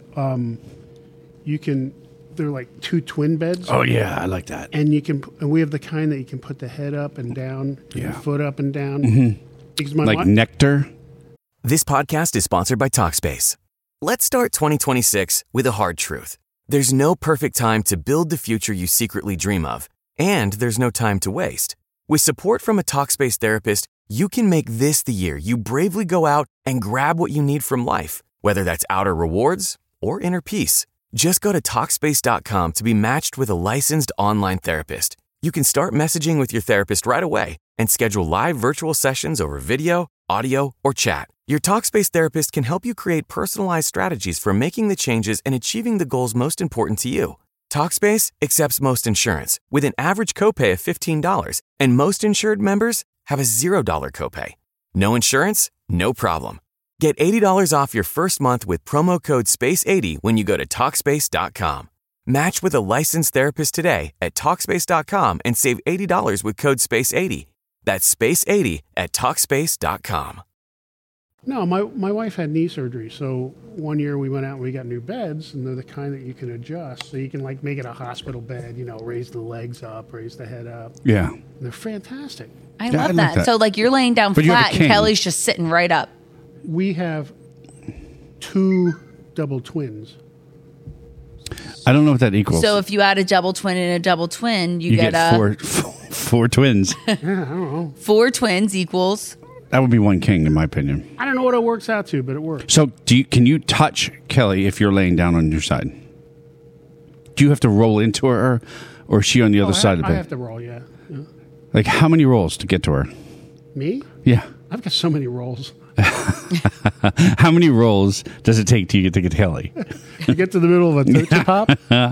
you can. They're like two twin beds. Oh yeah, I like that. And and we have the kind that you can put the head up and down, and Yeah. the foot up and down. Because my Like nectar. This podcast is sponsored by Talkspace. Let's start 2026 with a hard truth. There's no perfect time to build the future you secretly dream of, and there's no time to waste. With support from a Talkspace therapist, you can make this the year you bravely go out and grab what you need from life, whether that's outer rewards or inner peace. Just go to Talkspace.com to be matched with a licensed online therapist. You can start messaging with your therapist right away and schedule live virtual sessions over video, audio, or chat. Your Talkspace therapist can help you create personalized strategies for making the changes and achieving the goals most important to you. Talkspace accepts most insurance with an average copay of $15, and most insured members have a $0 copay. No insurance? No problem. Get $80 off your first month with promo code SPACE80 when you go to Talkspace.com. Match with a licensed therapist today at Talkspace.com and save $80 with code SPACE80. That's SPACE80 at Talkspace.com. No, my wife had knee surgery, so one year we went out and we got new beds, and they're the kind that you can adjust, so you can like make it a hospital bed. You know, raise the legs up, raise the head up. Yeah. And they're fantastic. I Yeah, love I like that. that. So like you're laying down But you have a flat and king. Kelly's just sitting right up. We have two double twins. I don't know what that equals. So if you add a double twin and a double twin, you, you get, get four twins. Yeah, I don't know. 4 twins equals That would be one king, in my opinion. I don't know what it works out to, but it works. So, can you touch Kelly if you're laying down on your side? Do you have to roll into her, or is she on the other side of the bed? I have to roll, yeah. Like, how many rolls to get to her? Me? Yeah. I've got so many rolls. How many rolls does it take to get Kelly? You get to the middle of a Tootsie Pop?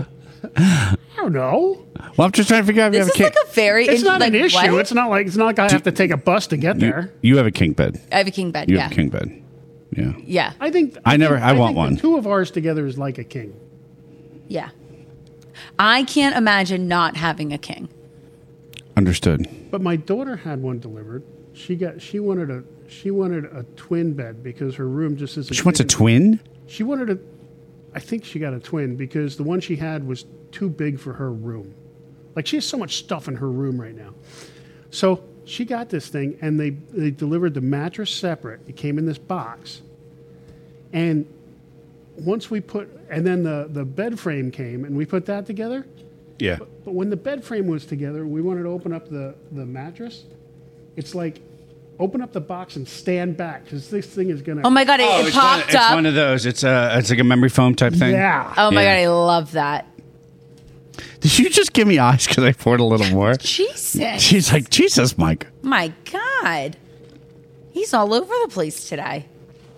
I don't know. Well, I'm just trying to figure out if you This have is a like king. a very. It's not like, an issue. what? It's not like I have to take a bus to get there. You have a king bed. I have a king bed. You Yeah. have a king bed. Yeah. Yeah. I think I want think one. The two of ours together is like a king. Yeah. I can't imagine not having a king. Understood. But my daughter had one delivered. She wanted a twin bed because her room just isn't. She wants a big enough. twin? She wanted a. I think she got a twin because the one she had was too big for her room. Like she has so much stuff in her room right now. So she got this thing, and they delivered the mattress separate. It came in this box, and once we put, and then the bed frame came, and we put that together. Yeah. But when the bed frame was together, we wanted to open up the mattress. It's like open up the box and stand back because this thing is gonna. Oh my God, it popped It's up. one of those. It's like a memory foam type thing. Yeah. Oh my Yeah. God, I love that. Did you just give me eyes because I poured a little more? Jesus. She's like, Jesus, Mike. My God. He's all over the place today.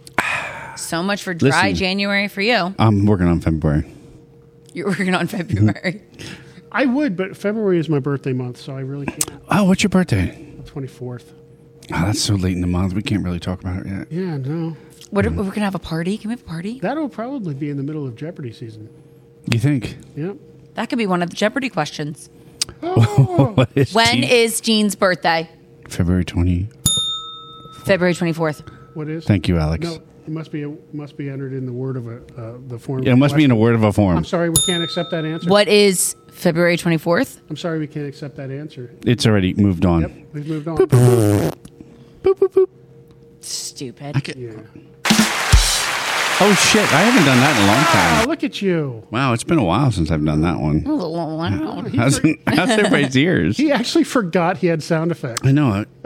So much for dry Listen. January for you. I'm working on February. You're working on February. I would, but February is my birthday month, so I really can't. Oh, what's your birthday? The 24th. Oh, that's so late in the month. We can't really talk about it yet. Yeah, no. We're going to have a party? Can we have a party? That'll probably be in the middle of Jeopardy season. You think? Yep. That could be one of the Jeopardy questions. What is When Jean- is Jean's birthday? February 20? February 24th. What is? Thank you, Alex. No, it must be entered in the word of the form. Yeah, it must be in a word of a form. I'm sorry, we can't accept that answer. What is February 24th? I'm sorry, we can't accept that answer. It's already moved on. Yep, we've moved on. Boop, boop, boop. Stupid. Yeah. Oh, shit. I haven't done that in a long Oh, time. look at you. Wow, it's been a while since I've done that one. Oh, wow. How's everybody's ears? He actually forgot he had sound effects. I know it.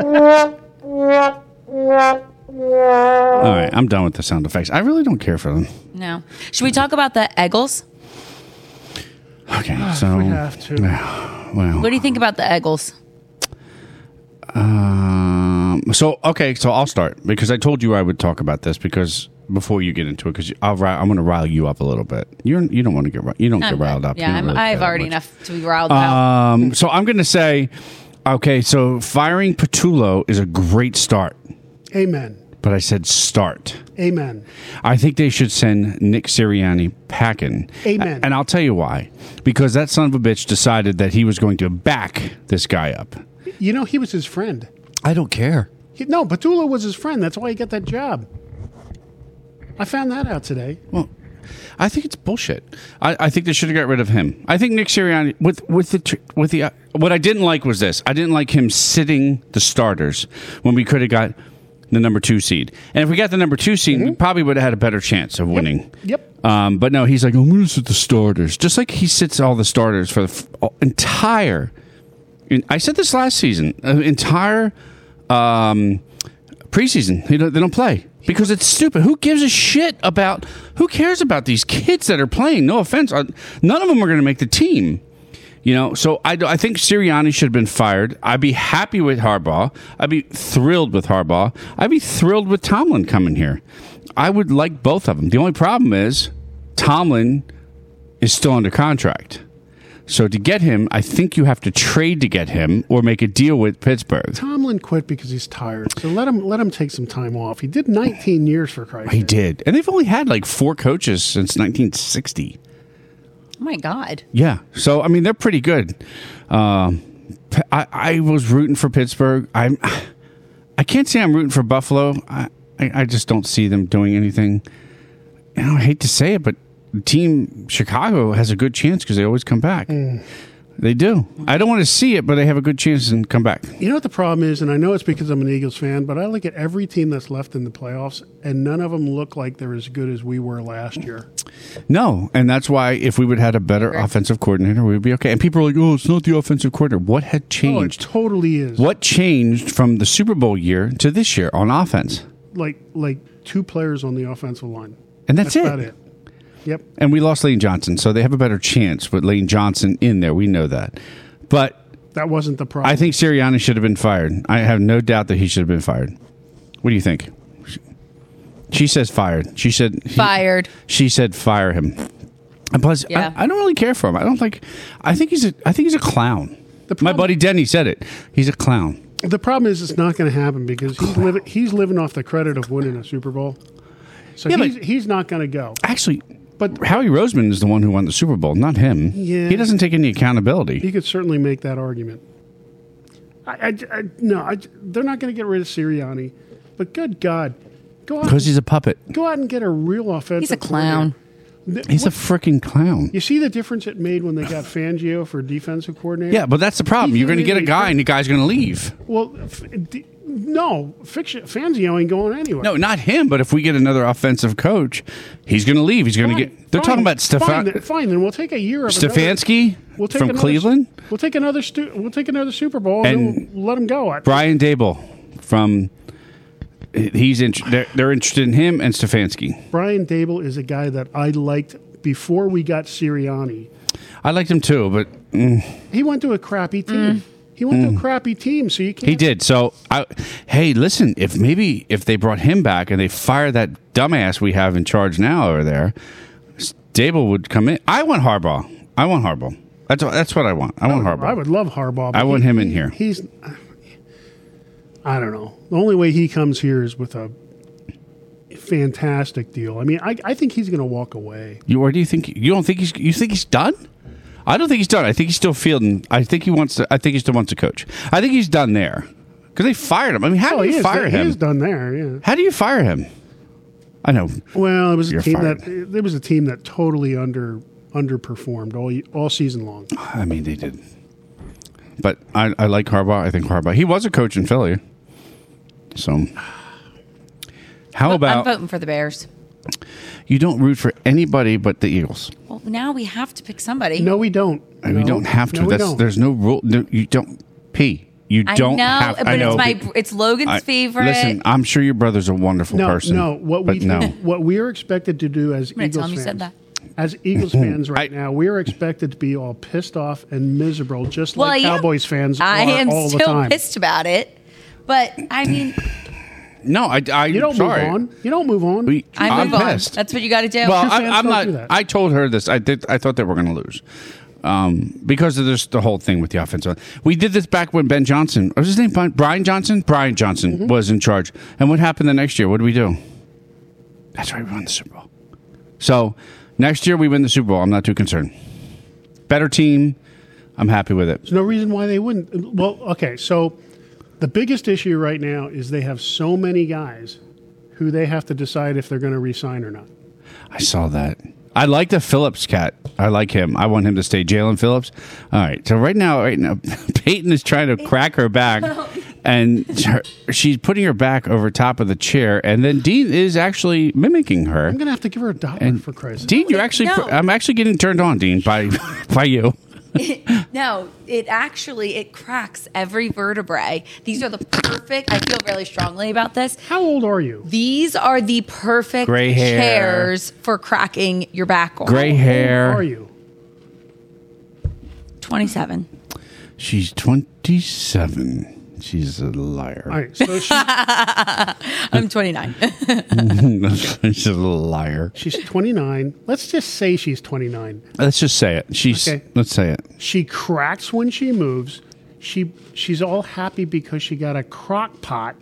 All right, I'm done with the sound effects. I really don't care for them. No. Should we talk about the Eggles? Okay, so We have to. well, What do you think about the Eggles? so I'll start because I told you I would talk about this because before you get into it, because I'm going to rile you up a little bit. You don't want to get get riled up. Yeah, You don't really I have care that already much. enough to be riled about. So I'm going to say, okay, so firing Patullo is a great start, Amen. but I said start. Amen. I think they should send Nick Sirianni packing. Amen. And I'll tell you why. Because that son of a bitch decided that he was going to back this guy up. You know, he was his friend. I don't care. No, Patullo was his friend. That's why he got that job. I found that out today. Well, I think it's bullshit. I think they should have got rid of him. I think Nick Sirianni with the what I didn't like was this. I didn't like him sitting the starters when we could have got the number 2 seed. And if we got the number 2 seed, we probably would have had a better chance of winning. Yep. But no, he's like, I'm going to sit the starters. Just like he sits all the starters for the entire. I said this last season. Entire preseason, they don't play because it's stupid. Who gives a shit about? Who cares about these kids that are playing? No offense, none of them are going to make the team. You know, so I think Sirianni should have been fired. I'd be happy with Harbaugh. I'd be thrilled with Harbaugh. I'd be thrilled with Tomlin coming here. I would like both of them. The only problem is Tomlin is still under contract. So to get him, I think you have to trade to get him or make a deal with Pittsburgh. Tomlin quit because he's tired. So let him take some time off. He did 19 years for Christ's He sake. did. And they've only had like 4 coaches since 1960. Oh my God. Yeah. So, I mean, they're pretty good. I was rooting for Pittsburgh. I can't say I'm rooting for Buffalo. I just don't see them doing anything. You know, I hate to say it, but team Chicago has a good chance because they always come back. They do. I don't want to see it, but they have a good chance and come back. You know what the problem is, and I know it's because I'm an Eagles fan, but I look at every team that's left in the playoffs, and none of them look like they're as good as we were last year. No, and that's why if we would have had a better offensive coordinator, we would be okay. And people are like, oh, it's not the offensive coordinator. What had changed? Oh, it totally is. What changed from the Super Bowl year to this year on offense? Like 2 players on the offensive line. And that's about it. Yep. And we lost Lane Johnson, so they have a better chance with Lane Johnson in there. We know that. But that wasn't the problem. I think Sirianni should have been fired. I have no doubt that he should have been fired. What do you think? She says fired. She said fired. She said fire him. And plus, Yeah. I don't really care for him. I think he's a clown. My buddy Denny said it. He's a clown. The problem is it's not going to happen because he's living off the credit of winning a Super Bowl. So he's not going to go. Actually, but Howie Roseman is the one who won the Super Bowl, not him. Yeah. He doesn't take any accountability. He could certainly make that argument. No, they're not going to get rid of Sirianni. But good God, go out Because he's a puppet. Go out and get a real offensive. He's a clown. He's a freaking clown. You see the difference it made when they got Fangio for defensive coordinator? Yeah, but that's the problem. You're going to get a guy, and the guy's going to leave. Well, no, Fangio ain't going anywhere. No, not him. But if we get another offensive coach, he's going to leave. He's going to get. They're talking about Fine, then we'll take a year of Stefanski from Cleveland. We'll take another Super Bowl and we'll let him go. Brian Dable from. They're interested in him and Stefanski. Brian Dable is a guy that I liked before we got Sirianni. I liked him too, but he went to a crappy team. He went to a crappy team, so you can't. He did. So, hey, listen. If they brought him back and they fired that dumbass we have in charge now over there, Dable would come in. I want Harbaugh. That's what I want. I want Harbaugh. I would love Harbaugh. I want him in here. He's. I don't know. The only way he comes here is with a fantastic deal. I mean, I think he's going to walk away. Or do you think you don't think you think he's done? I don't think he's done. I think he's still fielding. I think he still wants to coach. I think he's done there because they fired him. I mean, how do you fire him? He's done there. Yeah. How do you fire him? I know. Well, it was a team that totally underperformed all season long. I mean, they did. But I like Harbaugh. I think Harbaugh. He was a coach in Philly. So, how about I'm voting for the Bears. You don't root for anybody but the Eagles. Well, now we have to pick somebody. No, we don't. We don't have to. There's no rule. No, you don't. You don't have. But it's Logan's favorite. Listen, I'm sure your brother's a wonderful person. No, what we are expected to do as Eagles fans. Said that. As Eagles fans now, we are expected to be all pissed off and miserable, just like Cowboys fans are all the time. I am still pissed about it, but I mean... No, you don't move on. You don't move on. I'm pissed. That's what you got to do. Well, I'm not. I told her this. I thought they were going to lose because of the whole thing with the offensive. We did this back when Ben Johnson. What was his name? Brian Johnson. Brian Johnson was in charge. And what happened the next year? What did we do? That's right. We won the Super Bowl. So next year we win the Super Bowl. I'm not too concerned. Better team. I'm happy with it. There's no reason why they wouldn't. Well, okay, so. The biggest issue right now is they have so many guys who they have to decide if they're going to re-sign or not. I saw that. I like the Phillips cat. I like him. I want him to stay. Jalen Phillips. All right. So right now, Peyton is trying to crack her back, and she's putting her back over top of the chair, and then Dean is actually mimicking her. I'm going to have to give her a dollar for Christ's sake. Dean, you're actually. No. I'm actually getting turned on, Dean, by you. It cracks every vertebrae. These are the perfect. I feel really strongly about this. How old are you? These are the perfect gray hair. chairs for cracking your back on. Gray hair. How old are you? 27. She's 27. She's a liar. All right, so I'm 29. She's a liar. She's 29. Let's just say she's 29. Let's just say it. Let's say it. She cracks when she moves. She's all happy because she got a crock pot.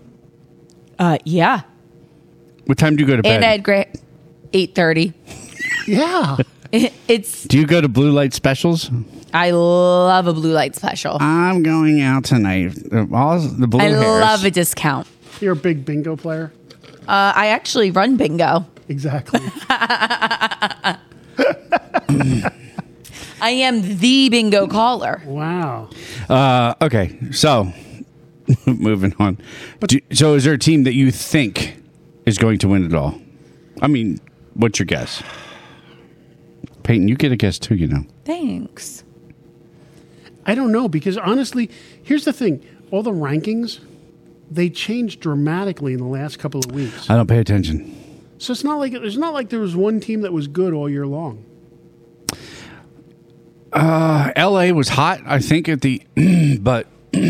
Yeah. What time do you go to bed? And Ed Gray, 8:30. Yeah. Do you go to blue light specials? I love a blue light special. I'm going out tonight. All the blue hairs. Love a discount. You're a big bingo player? I actually run bingo. Exactly. I am the bingo caller. Wow. Okay, so moving on. So is there a team that you think is going to win it all? I mean, what's your guess? Peyton, you get a guess too, you know. Thanks. I don't know, because honestly, here's the thing. All the rankings, they changed dramatically in the last couple of weeks. I don't pay attention. So it's not like there was one team that was good all year long. LA was hot, I think, at the but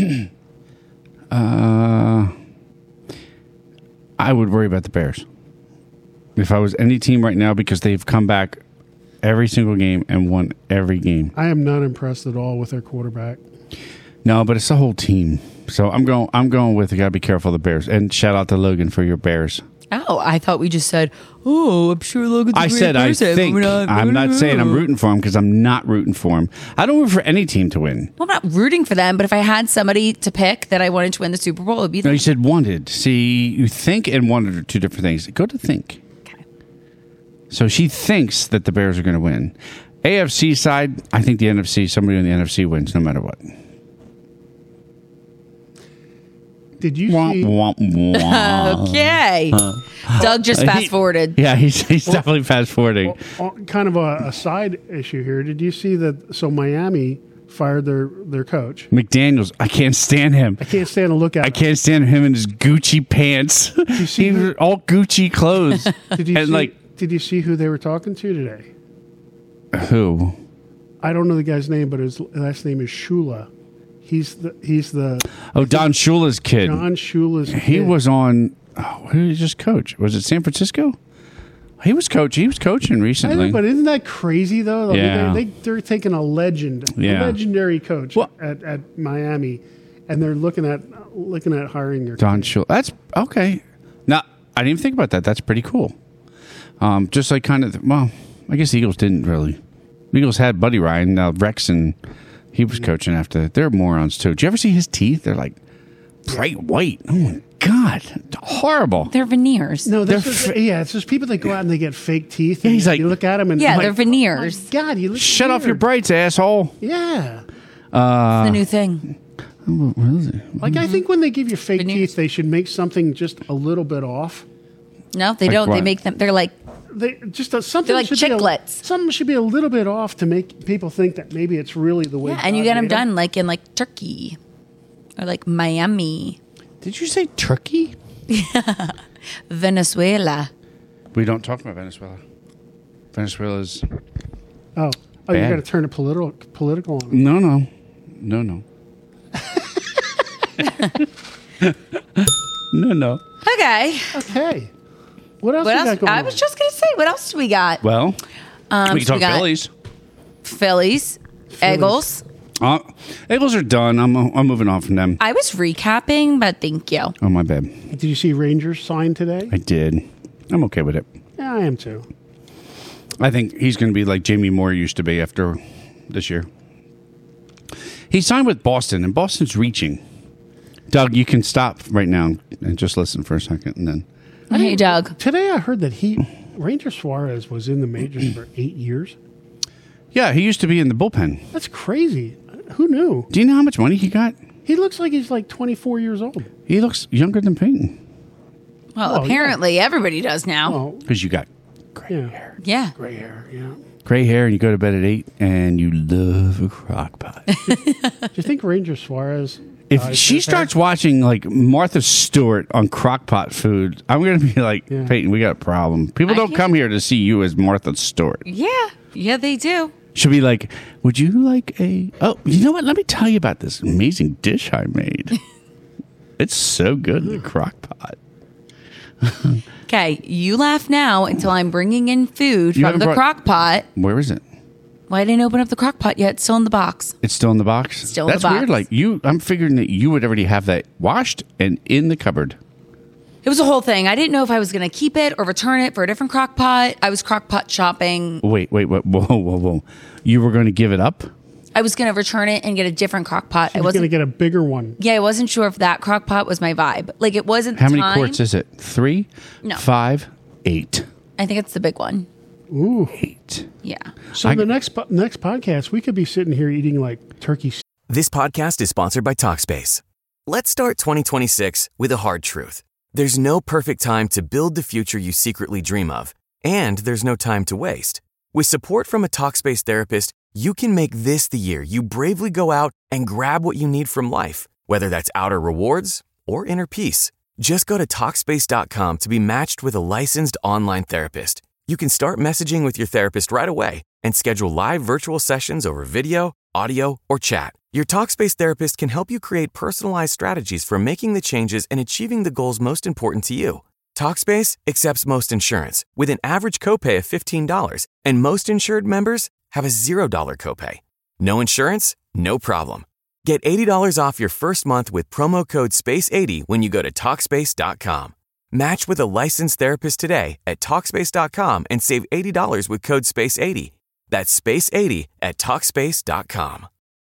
I would worry about the Bears if I was any team right now, because they've come back every single game and won every game. I am not impressed at all with their quarterback. No, but it's the whole team. So I'm going with, you got to be careful of the Bears. And shout out to Logan for your Bears. Oh, I thought we just said, oh, I'm sure Logan's a I great said I person, think. but I'm not saying I'm rooting for him, because I'm not rooting for him. I don't root for any team to win. Well, I'm not rooting for them, but if I had somebody to pick that I wanted to win the Super Bowl, it would be No, them. you said wanted. See, you think and wanted are two different things. Go to think. Okay. So she thinks that the Bears are going to win. AFC side, I think the NFC, somebody in the NFC wins no matter what. Did you Wah, see? wah, wah. Okay. Doug just fast forwarded. Yeah, he's definitely fast forwarding. Kind of a side issue here. Did you see that? So Miami fired their coach. McDaniels, I can't stand him. I can't stand to look at. I can't stand him in his Gucci pants. see He who- was all Gucci clothes. Did you and see? Did you see who they were talking to today? Who? I don't know the guy's name, but his last name is Shula. He's the Oh, Don Shula's kid. John Shula's kid. He was on. Oh, who did he just coach? Was it San Francisco? He was coaching. He was coaching I know, recently. but isn't that crazy though? I mean, Yeah. they're taking a legend, Yeah. a legendary coach Well- at Miami, and they're looking at hiring your Don Shula. That's okay. Now, I didn't even think about that. That's pretty cool. Just like kind of. Well, I guess the Eagles didn't really. The Eagles had Buddy Ryan. Now Rex, and he was coaching after that. They're morons too. Did you ever see his teeth? They're like bright white. Oh my god, horrible. They're veneers. No, They're it's just people that go out and they get fake teeth. Yeah, and he's like- you look at them and Yeah, like, they're veneers. "Oh my God, you look Shut off your weird." brights, asshole. Yeah, It's the new thing. like I think when they give you fake Veneers. teeth, they should make something just a little bit off. No, they Like don't. They what? make them. They're like They just something They're like should be chiclets. something should be a little bit off to make people think that maybe it's really the way. yeah, and you God get them made 'em. done like in like Turkey or like Miami, Did you say Turkey? Venezuela. We don't talk about Venezuela. Venezuela's Oh, you Bad. got to turn it political on them. no. No. Okay. Okay, what else What you else? got going I on? was just gonna say, what else do we got? Well, we can so talk we got- Phillies. Phillies, Eagles. Eagles are done. I'm moving on from them. I was recapping, but thank you. Oh, my bad. Did you see Rangers sign today? I did. I'm okay with it. Yeah, I am too. I think he's going to be like Jamie Moore used to be after this year. He signed with Boston, and Boston's reaching. Doug, you can stop right now and just listen for a second, and then Hey, Doug. Today I heard that Ranger Suarez was in the majors for 8 years. yeah, he used to be in the bullpen. That's crazy. Who knew? Do you know how much money he got? He looks like he's like 24 years old. He looks younger than Peyton Well, Oh, apparently everybody does now. Oh, because you got yeah. Yeah. Gray hair, yeah. gray hair and you go to bed at 8 and you love a crock pot. Do you think Ranger Suarez... If she starts watching like Martha Stewart on Crockpot food, I'm going to be like, Yeah. Peyton, we got a problem. People I don't can't- come here to see you as Martha Stewart. Yeah. Yeah, they do. She'll be like, would you like a... Oh, you know what? Let me tell you about this amazing dish I made. It's so good in the Crockpot. Okay, you laugh now until I'm bringing in food You from haven't the brought- crock pot. Where is it? Well, I didn't open up the crock pot yet. It's still in the box. It's still in the box? Still in the That's box. weird. Like I'm figuring that you would already have that washed and in the cupboard. It was a whole thing. I didn't know if I was going to keep it or return it for a different crock pot. I was crock pot shopping. Wait. Whoa. You were going to give it up? I was going to return it and get a different crock pot. I He's going to wasn't. get a bigger one. Yeah, I wasn't sure if that crock pot was my vibe. Like it wasn't. How the many time. quarts is it? 3? No. 5? 8? I think it's the big one. Ooh. 8. Yeah. So the next podcast, we could be sitting here eating like turkey. This podcast is sponsored by Talkspace. Let's start 2026 with a hard truth. There's no perfect time to build the future you secretly dream of, and there's no time to waste. With support from a Talkspace therapist, you can make this the year you bravely go out and grab what you need from life, whether that's outer rewards or inner peace. Just go to Talkspace.com to be matched with a licensed online therapist. You can start messaging with your therapist right away and schedule live virtual sessions over video, audio, or chat. Your Talkspace therapist can help you create personalized strategies for making the changes and achieving the goals most important to you. Talkspace accepts most insurance with an average copay of $15, and most insured members have a $0 copay. No insurance? No problem. Get $80 off your first month with promo code SPACE80 when you go to Talkspace.com. Match with a licensed therapist today at Talkspace.com and save $80 with code SPACE80. That's SPACE80 at Talkspace.com.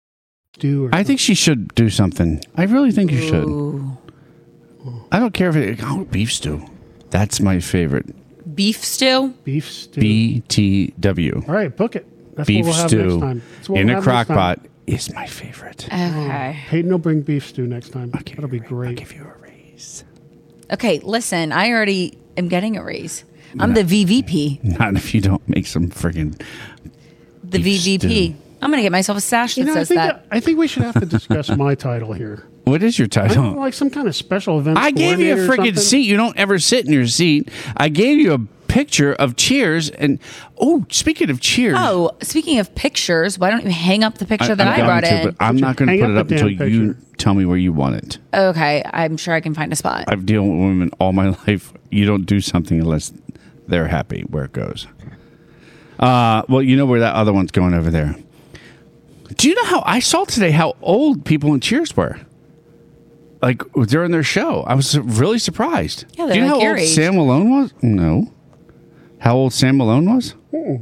I think she should do something. I really think you should. Ooh. I don't care if it... beef stew. That's my favorite. Beef stew? Beef stew. BTW. All right, book it. That's Beef what we'll have stew next time. That's what in we'll a have crock next time. pot is my favorite. Okay. Peyton will bring beef stew next time. That'll be great. I'll give you a raise. Okay, listen, I already am getting a raise. I'm the VVP. Not if you don't make some friggin' The beef VVP. stew. I'm going to get myself a sash that says that. I think we should have to discuss my title here. What is your I don't know, title? like some kind of special event. I gave you a coordinator or friggin' something. seat. You don't ever sit in your seat. I gave you a picture of Cheers. And, speaking of Cheers. Oh, speaking of pictures, why don't you hang up the picture that I'm I going brought to, in? but I'm not going to Hang put it up up the until damn you picture. tell me where you want it. Okay, I'm sure I can find a spot. I've dealt with women all my life. You don't do something unless they're happy where it goes. Well, you know where that other one's going over there. Do you know how I saw today how old people in Cheers were? Like during their show, I was really surprised. Yeah, do they're you know like how your old age. Sam Malone was? No. How old Sam Malone was?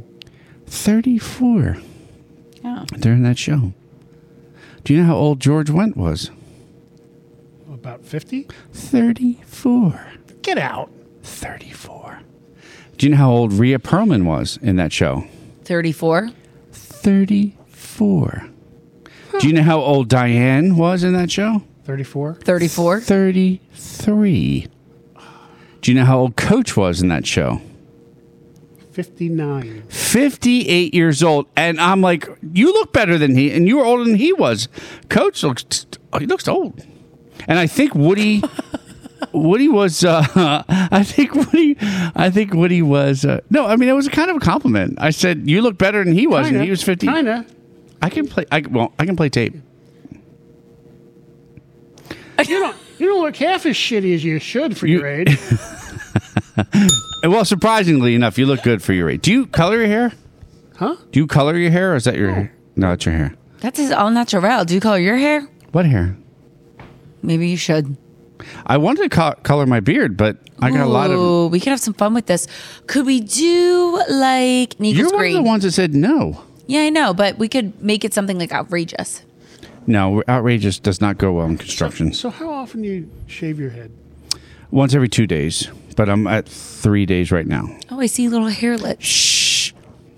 34 Oh. during that show. Do you know how old George Wendt was? About 50? 34. Get out. 34. Do you know how old Rhea Perlman was in that show? 34? 34. Do you know how old Diane was in that show? 34? 34? 33. Do you know how old Coach was in that show? 59. 58 years old. And I'm like, you look better than he, and you were older than he was. Coach he looks old. And I think Woody was, I think Woody was, no, I mean, it was kind of a compliment. I said, you look better than he was, and he was 50. Kinda. I can play tape. You don't look half as shitty as you should for your age. Well, surprisingly enough, you look good for your age. Do you color your hair? Huh? Do you color your hair, or is that your hair? No, it's your hair. That's all natural. Do you color your hair? What hair? Maybe you should. I wanted to color my beard, but I got a lot of... Ooh, we could have some fun with this. Could we do like Needles You're one Green? of the ones that said no. Yeah, I know, but we could make it something like outrageous. No, outrageous does not go well in construction. So how often do you shave your head? Once every 2 days, but I'm at 3 days right now. Oh, I see little hairlets. Shh.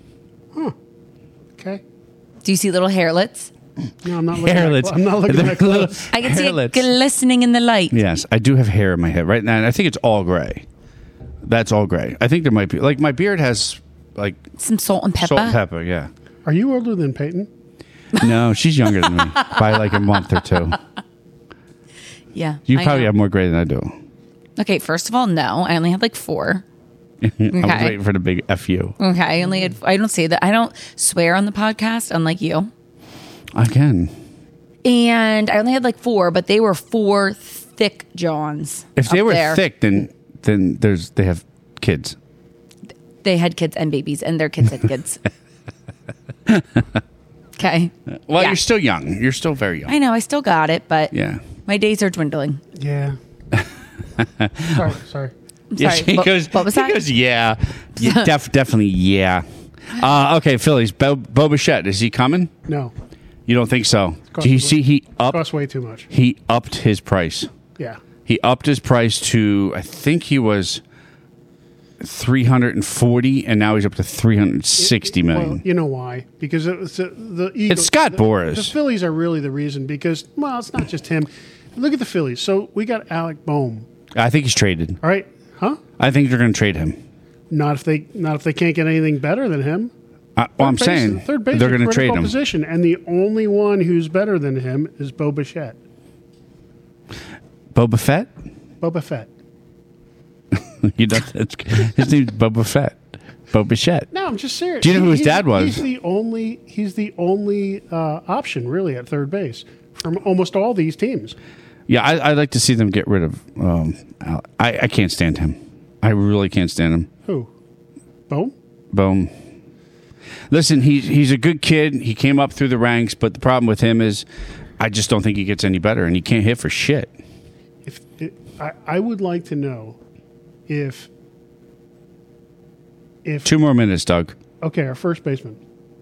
Okay. Do you see little hairlets? No, I'm not looking Hairlets. I'm not looking at Little close. I can see it hairlets. glistening in the light. Yes, I do have hair in my head right now, and I think it's all gray. That's all gray. I think there might be... Like, my beard has, like... Some salt and pepper. Salt and pepper, yeah. Are you older than Peyton? No, she's younger than me by like a month or two. Yeah. You I probably know. have more gray than I do. Okay, first of all, no. I only had like 4. I was Okay. waiting for the big FU. Okay, I don't say that. I don't swear on the podcast, unlike you. I can. And I only had like 4, but they were 4 thick Johns. If they up were there. thick, then they have kids. They had kids and babies, and their kids had kids. Okay. Well, Yeah. you're still young. You're still very young. I know, I still got it, but Yeah. my days are dwindling. Yeah. Sorry. I'm Yeah, sorry. she goes. What was she that? goes, yeah. Definitely, yeah. Okay, Phillies. Bo Bichette, is he coming? No. You don't think so? costs Do you way- see he Costs way too much. upped his price? Yeah. He upped his price to, I think he was 340, and now he's up to 360 million. Well, you know why? Because the Eagles, It's Scott Boras. The Phillies are really the reason. Because it's not just him. Look at the Phillies. So we got Alec Boehm. I think he's traded. All right, huh? I think they're going to trade him. Not if they can't get anything better than him. I'm saying third base they're is a going to trade critical him. position, and the only one who's better than him is Bo Bichette. Boba Fett? Boba Fett. His name's Boba Fett. Boba Bichette. No, I'm just serious. Do you know who his dad was? He's the only option really at third base from almost all these teams. Yeah, I'd like to see them get rid of. I can't stand him. I really can't stand him. Who? Boom? Boom. Listen, he's a good kid. He came up through the ranks, but the problem with him is, I just don't think he gets any better, and he can't hit for shit. I would like to know if 2 more minutes, Doug. Okay, our first baseman,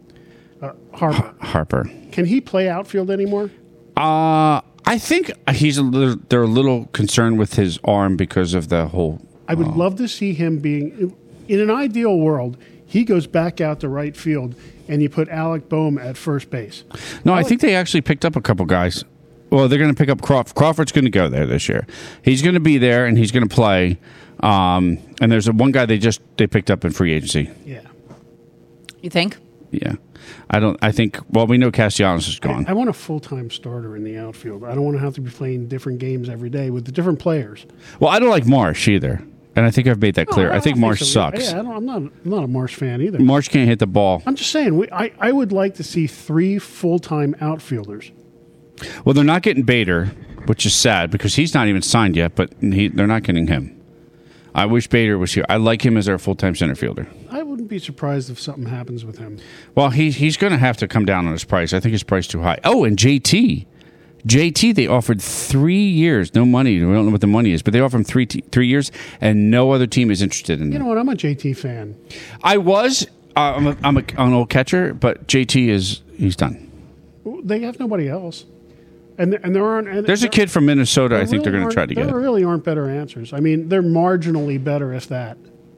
Harper. Can he play outfield anymore? I think they're a little concerned with his arm because of the whole. I would love to see him being in an ideal world. He goes back out to right field, and you put Alec Boehm at first base. No, I think they actually picked up a couple guys. Well, they're going to pick up Crawford. Crawford's going to go there this year. He's going to be there, and he's going to play. And there's one guy they picked up in free agency. Yeah. You think? Yeah. I think, well, we know Castellanos is gone. I want a full-time starter in the outfield. I don't want to have to be playing different games every day with the different players. Well, I don't like Marsh either. And I think I've made that clear. I think Marsh sucks. Yeah, I'm not a Marsh fan either. Marsh can't hit the ball. I'm just saying, I would like to see 3 full-time outfielders. Well, they're not getting Bader, which is sad because he's not even signed yet, but they're not getting him. I wish Bader was here. I like him as our full-time center fielder. I wouldn't be surprised if something happens with him. Well, he's going to have to come down on his price. I think his price is too high. Oh, and JT, they offered 3 years, no money. We don't know what the money is, but they offered him 3 years, and no other team is interested in him. You know what? I'm a JT fan. I was. I'm an old catcher, but JT he's done. They have nobody else. And there aren't. And there's a kid from Minnesota. I think they're going to try to get. There really aren't better answers. I mean, they're marginally better, if that.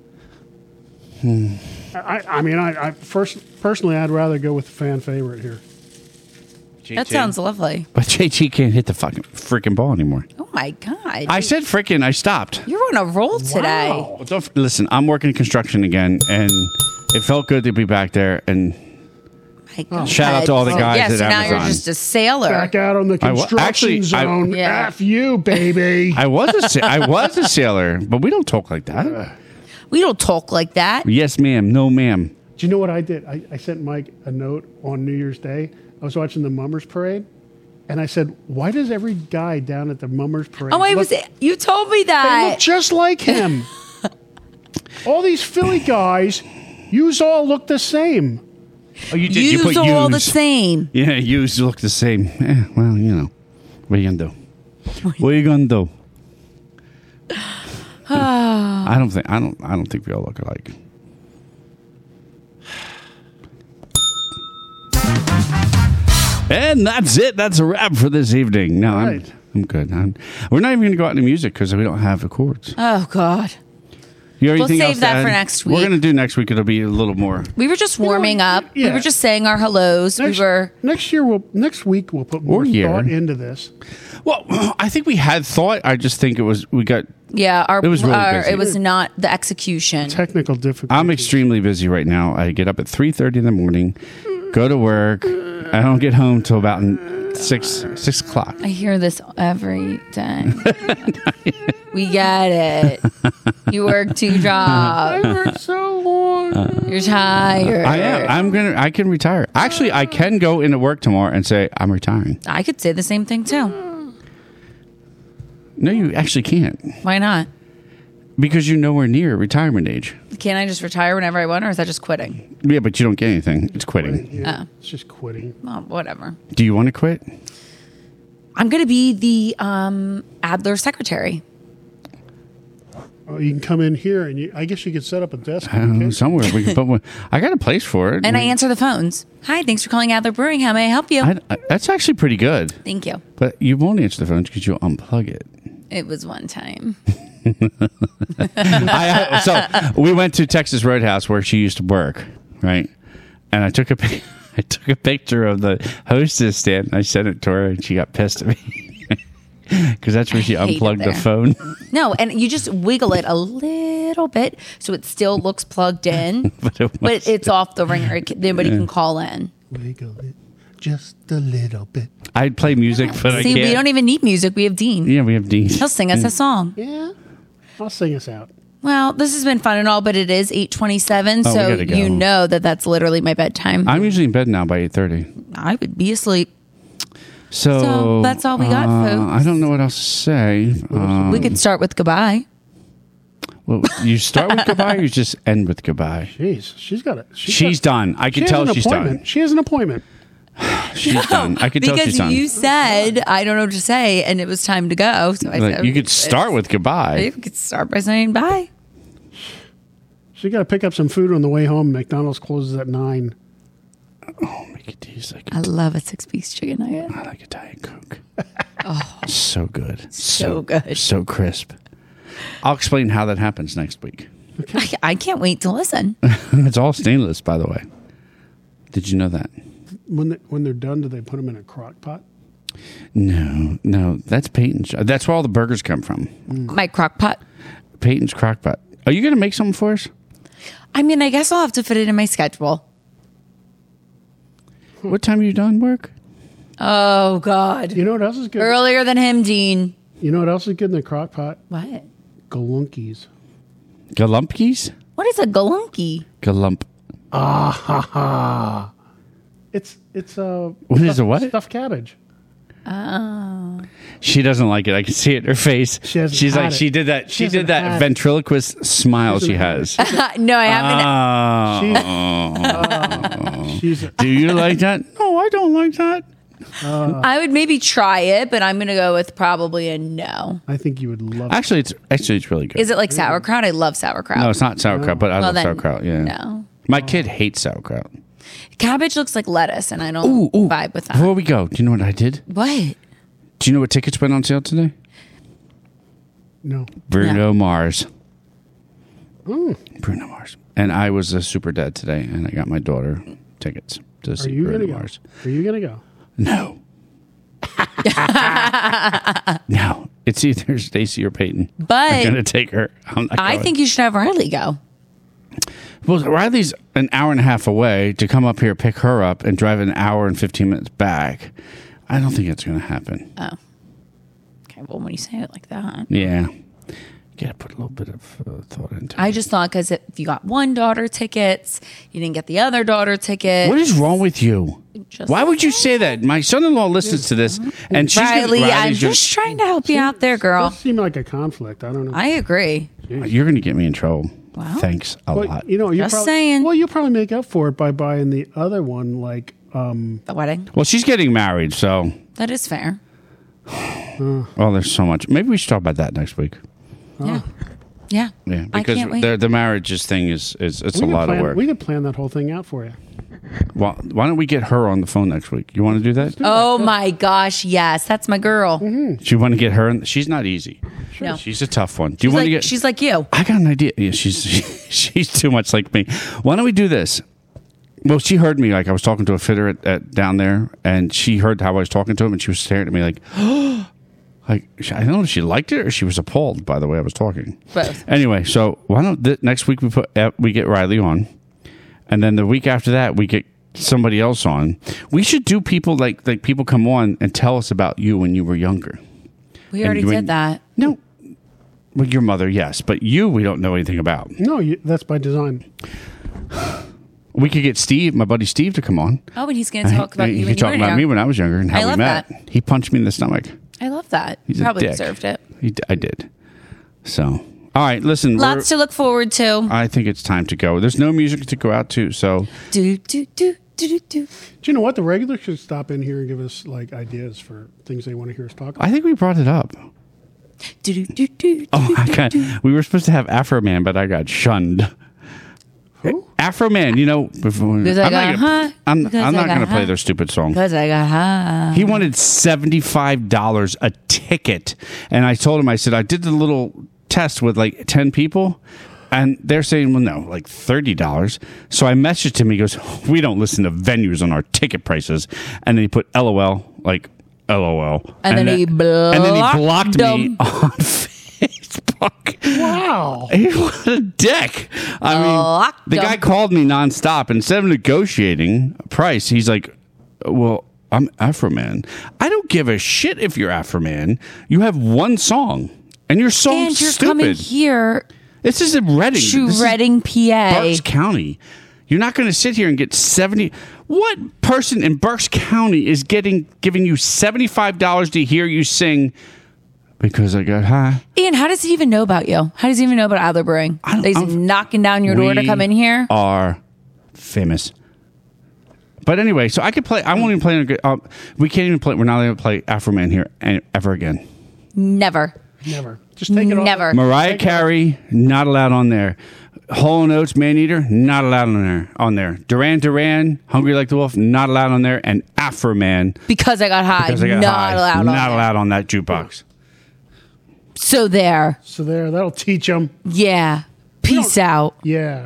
I personally, I'd rather go with the fan favorite here. JT. That sounds lovely. But JT can't hit the freaking ball anymore. Oh my God! I said freaking. I stopped. You're on a roll today. Wow. Listen, I'm working construction again, and it felt good to be back there and. My God. Shout out to all the guys yeah, at so now Amazon. you're just a sailor. Back out on the construction zone. Yeah. F you, baby. I was a sailor, but we don't talk like that. We don't talk like that. Yes, ma'am. No, ma'am. Do you know what I did? I sent Mike a note on New Year's Day. I was watching the Mummers Parade, and I said, "Why does every guy down at the Mummers Parade?" Oh, you told me They that. look just like him. All these Philly guys, yous all look the same. Oh, you did. Yous You put all the yous. same. Yeah, yous look the same. Well, you know, what are you gonna do? What are you gonna do? I don't think we all look alike. And that's it. That's a wrap for this evening. No, right. I'm good. We're not even going to go out into music because we don't have the chords. Oh God. You have We'll anything save else to that add? for next We're week. going to do next week. It'll be a little more. We were just warming up. yeah. We were just saying our hellos. Next week we'll put more thought into this. Well, I think we had thought. I just think it was we got. Yeah, It was really busy. it was not the execution. Technical difficulties. I'm extremely busy right now. I get up at 3:30 in the morning, go to work. I don't get home till about 6 o'clock. I hear this every day. We get it. You work 2 jobs. I worked so long. You're tired. I am. I can retire. Actually, I can go into work tomorrow and say I'm retiring. I could say the same thing too. No, you actually can't Why not? because you're nowhere near retirement age. Can't I just retire whenever I want, or is that just quitting? Yeah, but you don't get anything. It's quitting. Yeah, Oh. it's just quitting. Oh, whatever. Do you want to quit? I'm going to be the Adler secretary. Oh, you can come in here, and I guess you could set up a desk. Okay? Somewhere we can put one. I got a place for it. And I answer the phones. Hi, thanks for calling Adler Brewing. How may I help you? That's actually pretty good. Thank you. But you won't answer the phone because you'll unplug it. It was one time. So we went to Texas Roadhouse where she used to work, right? And I took a picture of the hostess stand. And I sent it to her, and she got pissed at me. Because that's where she unplugged the phone. No, and you just wiggle it a little bit so it still looks plugged in, but it's off the ringer. Nobody can call in. Wiggle it just a little bit. I'd play music, but I See, can't. we don't even need music. We have Dean. Yeah, we have Dean. He'll sing us a song. Yeah, I'll sing us out. Well, this has been fun and all, but it is 8:27, we so gotta go. you know that's literally my bedtime. I'm usually in bed now by 8:30. I would be asleep. So that's all we got, folks. I don't know what else to say. We could start with goodbye. Well, you start with goodbye, or you just end with goodbye. Jeez, she's got it. She's done. I can tell she's done. She has an appointment. She's done. I can tell she's done. Because you said, I don't know what to say, and it was time to go. So I said, you could start with goodbye. You could start by saying bye. She got to pick up some food on the way home. McDonald's closes at 9. Oh, make it taste like I love a 6-piece chicken nugget. I like a Diet Coke. So good. So good. So crisp. I'll explain how that happens next week. I can't wait to listen. It's all stainless, by the way. Did you know that? When they're done, do they put them in a crock pot? No. That's Peyton's. That's where all the burgers come from. My crock pot. Peyton's crock pot. Are you going to make something for us? I mean, I guess I'll have to fit it in my schedule. What time are you done work? Oh, God. You know what else is good? Earlier than him, Dean. You know what else is good in the crock pot? What? Galunkies. Galumpkies? What is a galunky? Galump. Ah ha ha! It's What is a what? Stuffed cabbage. Oh. She doesn't like it. I can see it in her face. She's like, she did that. She did that ventriloquist smile she has. No, I Oh. haven't. Do you like that? No, I don't like that. I would maybe try it, but I'm going to go with probably a no. I think you would love it. Actually, it's really good. Is it like sauerkraut? I love sauerkraut. No, it's not sauerkraut, but I love then, sauerkraut. Yeah. No. My kid hates sauerkraut. Cabbage looks like lettuce, and I don't vibe with that. Before we go, do you know what I did? What? Do you know what tickets went on sale today? No. Bruno Mars. Bruno Mars. And I was a super dad today, and I got my daughter tickets to see Bruno Mars. Are you going to go? No. No. It's either Stacy or Peyton. But I'm going to take her. I think you should have Riley go. Well, Riley's an hour and a half away to come up here, pick her up, and drive an hour and 15 minutes back. I don't think it's going to happen. Oh. Okay, well, when you say it like that. Yeah. You got to put a little bit of thought into it. I just thought because if you got one daughter tickets, you didn't get the other daughter ticket. What is wrong with you? Why would you say that? My son-in-law listens to this, and she's Riley, I'm Riley's just trying to help you out there, girl. Does seem like a conflict. I don't know. I agree. You're going to get me in trouble. Wow. Thanks a lot. You know, you Just probably, saying. Well, you probably make up for it by buying the other one, like. The wedding. Well, she's getting married, so. That is fair. Oh, there's so much. Maybe we should talk about that next week. Yeah. Yeah. Yeah, I because can't wait. the marriages thing is it's a lot of work. We could plan that whole thing out for you. Well, why don't we get her on the phone next week? You want to do that? Oh my gosh, yes, that's my girl. Do you want to get her? She's not easy. No. She's a tough one. Do you want to get? She's like you. I got an idea. Yeah, she's too much like me. Why don't we do this? Well, she heard me like I was talking to a fitter at down there, and she heard how I was talking to him, and she was staring at me like, like I don't know if she liked it or she was appalled by the way I was talking. Both. Anyway, so why don't next week we get Riley on, and then the week after that we get somebody else on. We should do people like people come on and tell us about you when you were younger. We already did that. No. Well, your mother, yes, but you, we don't know anything about. No, that's by design. We could get Steve, my buddy Steve, to come on. Oh, and he's going to talk about you He when could you talk were about young. me when I was younger and how I we love met. that. He punched me in the stomach. I love that. He's You probably a dick. deserved it. I did. So, all right, listen. Lots to look forward to. I think it's time to go. There's no music to go out to, so Do, do, do, do, do, do. Do you know what? The regulars should stop in here and give us like ideas for things they want to hear us talk about. I think we brought it up. Do, do, do, do, Oh, do, we were supposed to have Afro Man, but I got shunned. Who? Afro Man, you know. I'm not going to play their stupid song. Because I got high. He wanted $75 a ticket, and I told him, I said, I did the little test with like 10 people. And they're saying, well, no, like $30. So I messaged him. He goes, we don't listen to venues on our ticket prices. And then he put LOL, like LOL. And then he blocked me on Facebook. Wow. What a dick. I mean, the guy called me nonstop. And instead of negotiating a price, he's like, well, I'm Afroman. I don't give a shit if you're Afroman. You have one song. And your song's and you're stupid. Coming here. This is in Reading. Reading, PA. Berks County. You're not going to sit here and get 70. What person in Berks County is giving you $75 to hear you sing because I got high? Ian, how does he even know about you? How does he even know about Adler Brewing? He's knocking down your door to come in here? Are famous. But anyway, so I could play. I won't even play. We can't even play. We're not going to play Afroman here ever again. Never. Just take it off. Never. Mariah Carey, not allowed on there. Hall & Oates, Man Eater, not allowed on there. Duran Duran, Hungry Like the Wolf, not allowed on there. And Afroman, Because I got high, not allowed on that jukebox. So there. That'll teach them. Yeah. Peace out. Yeah.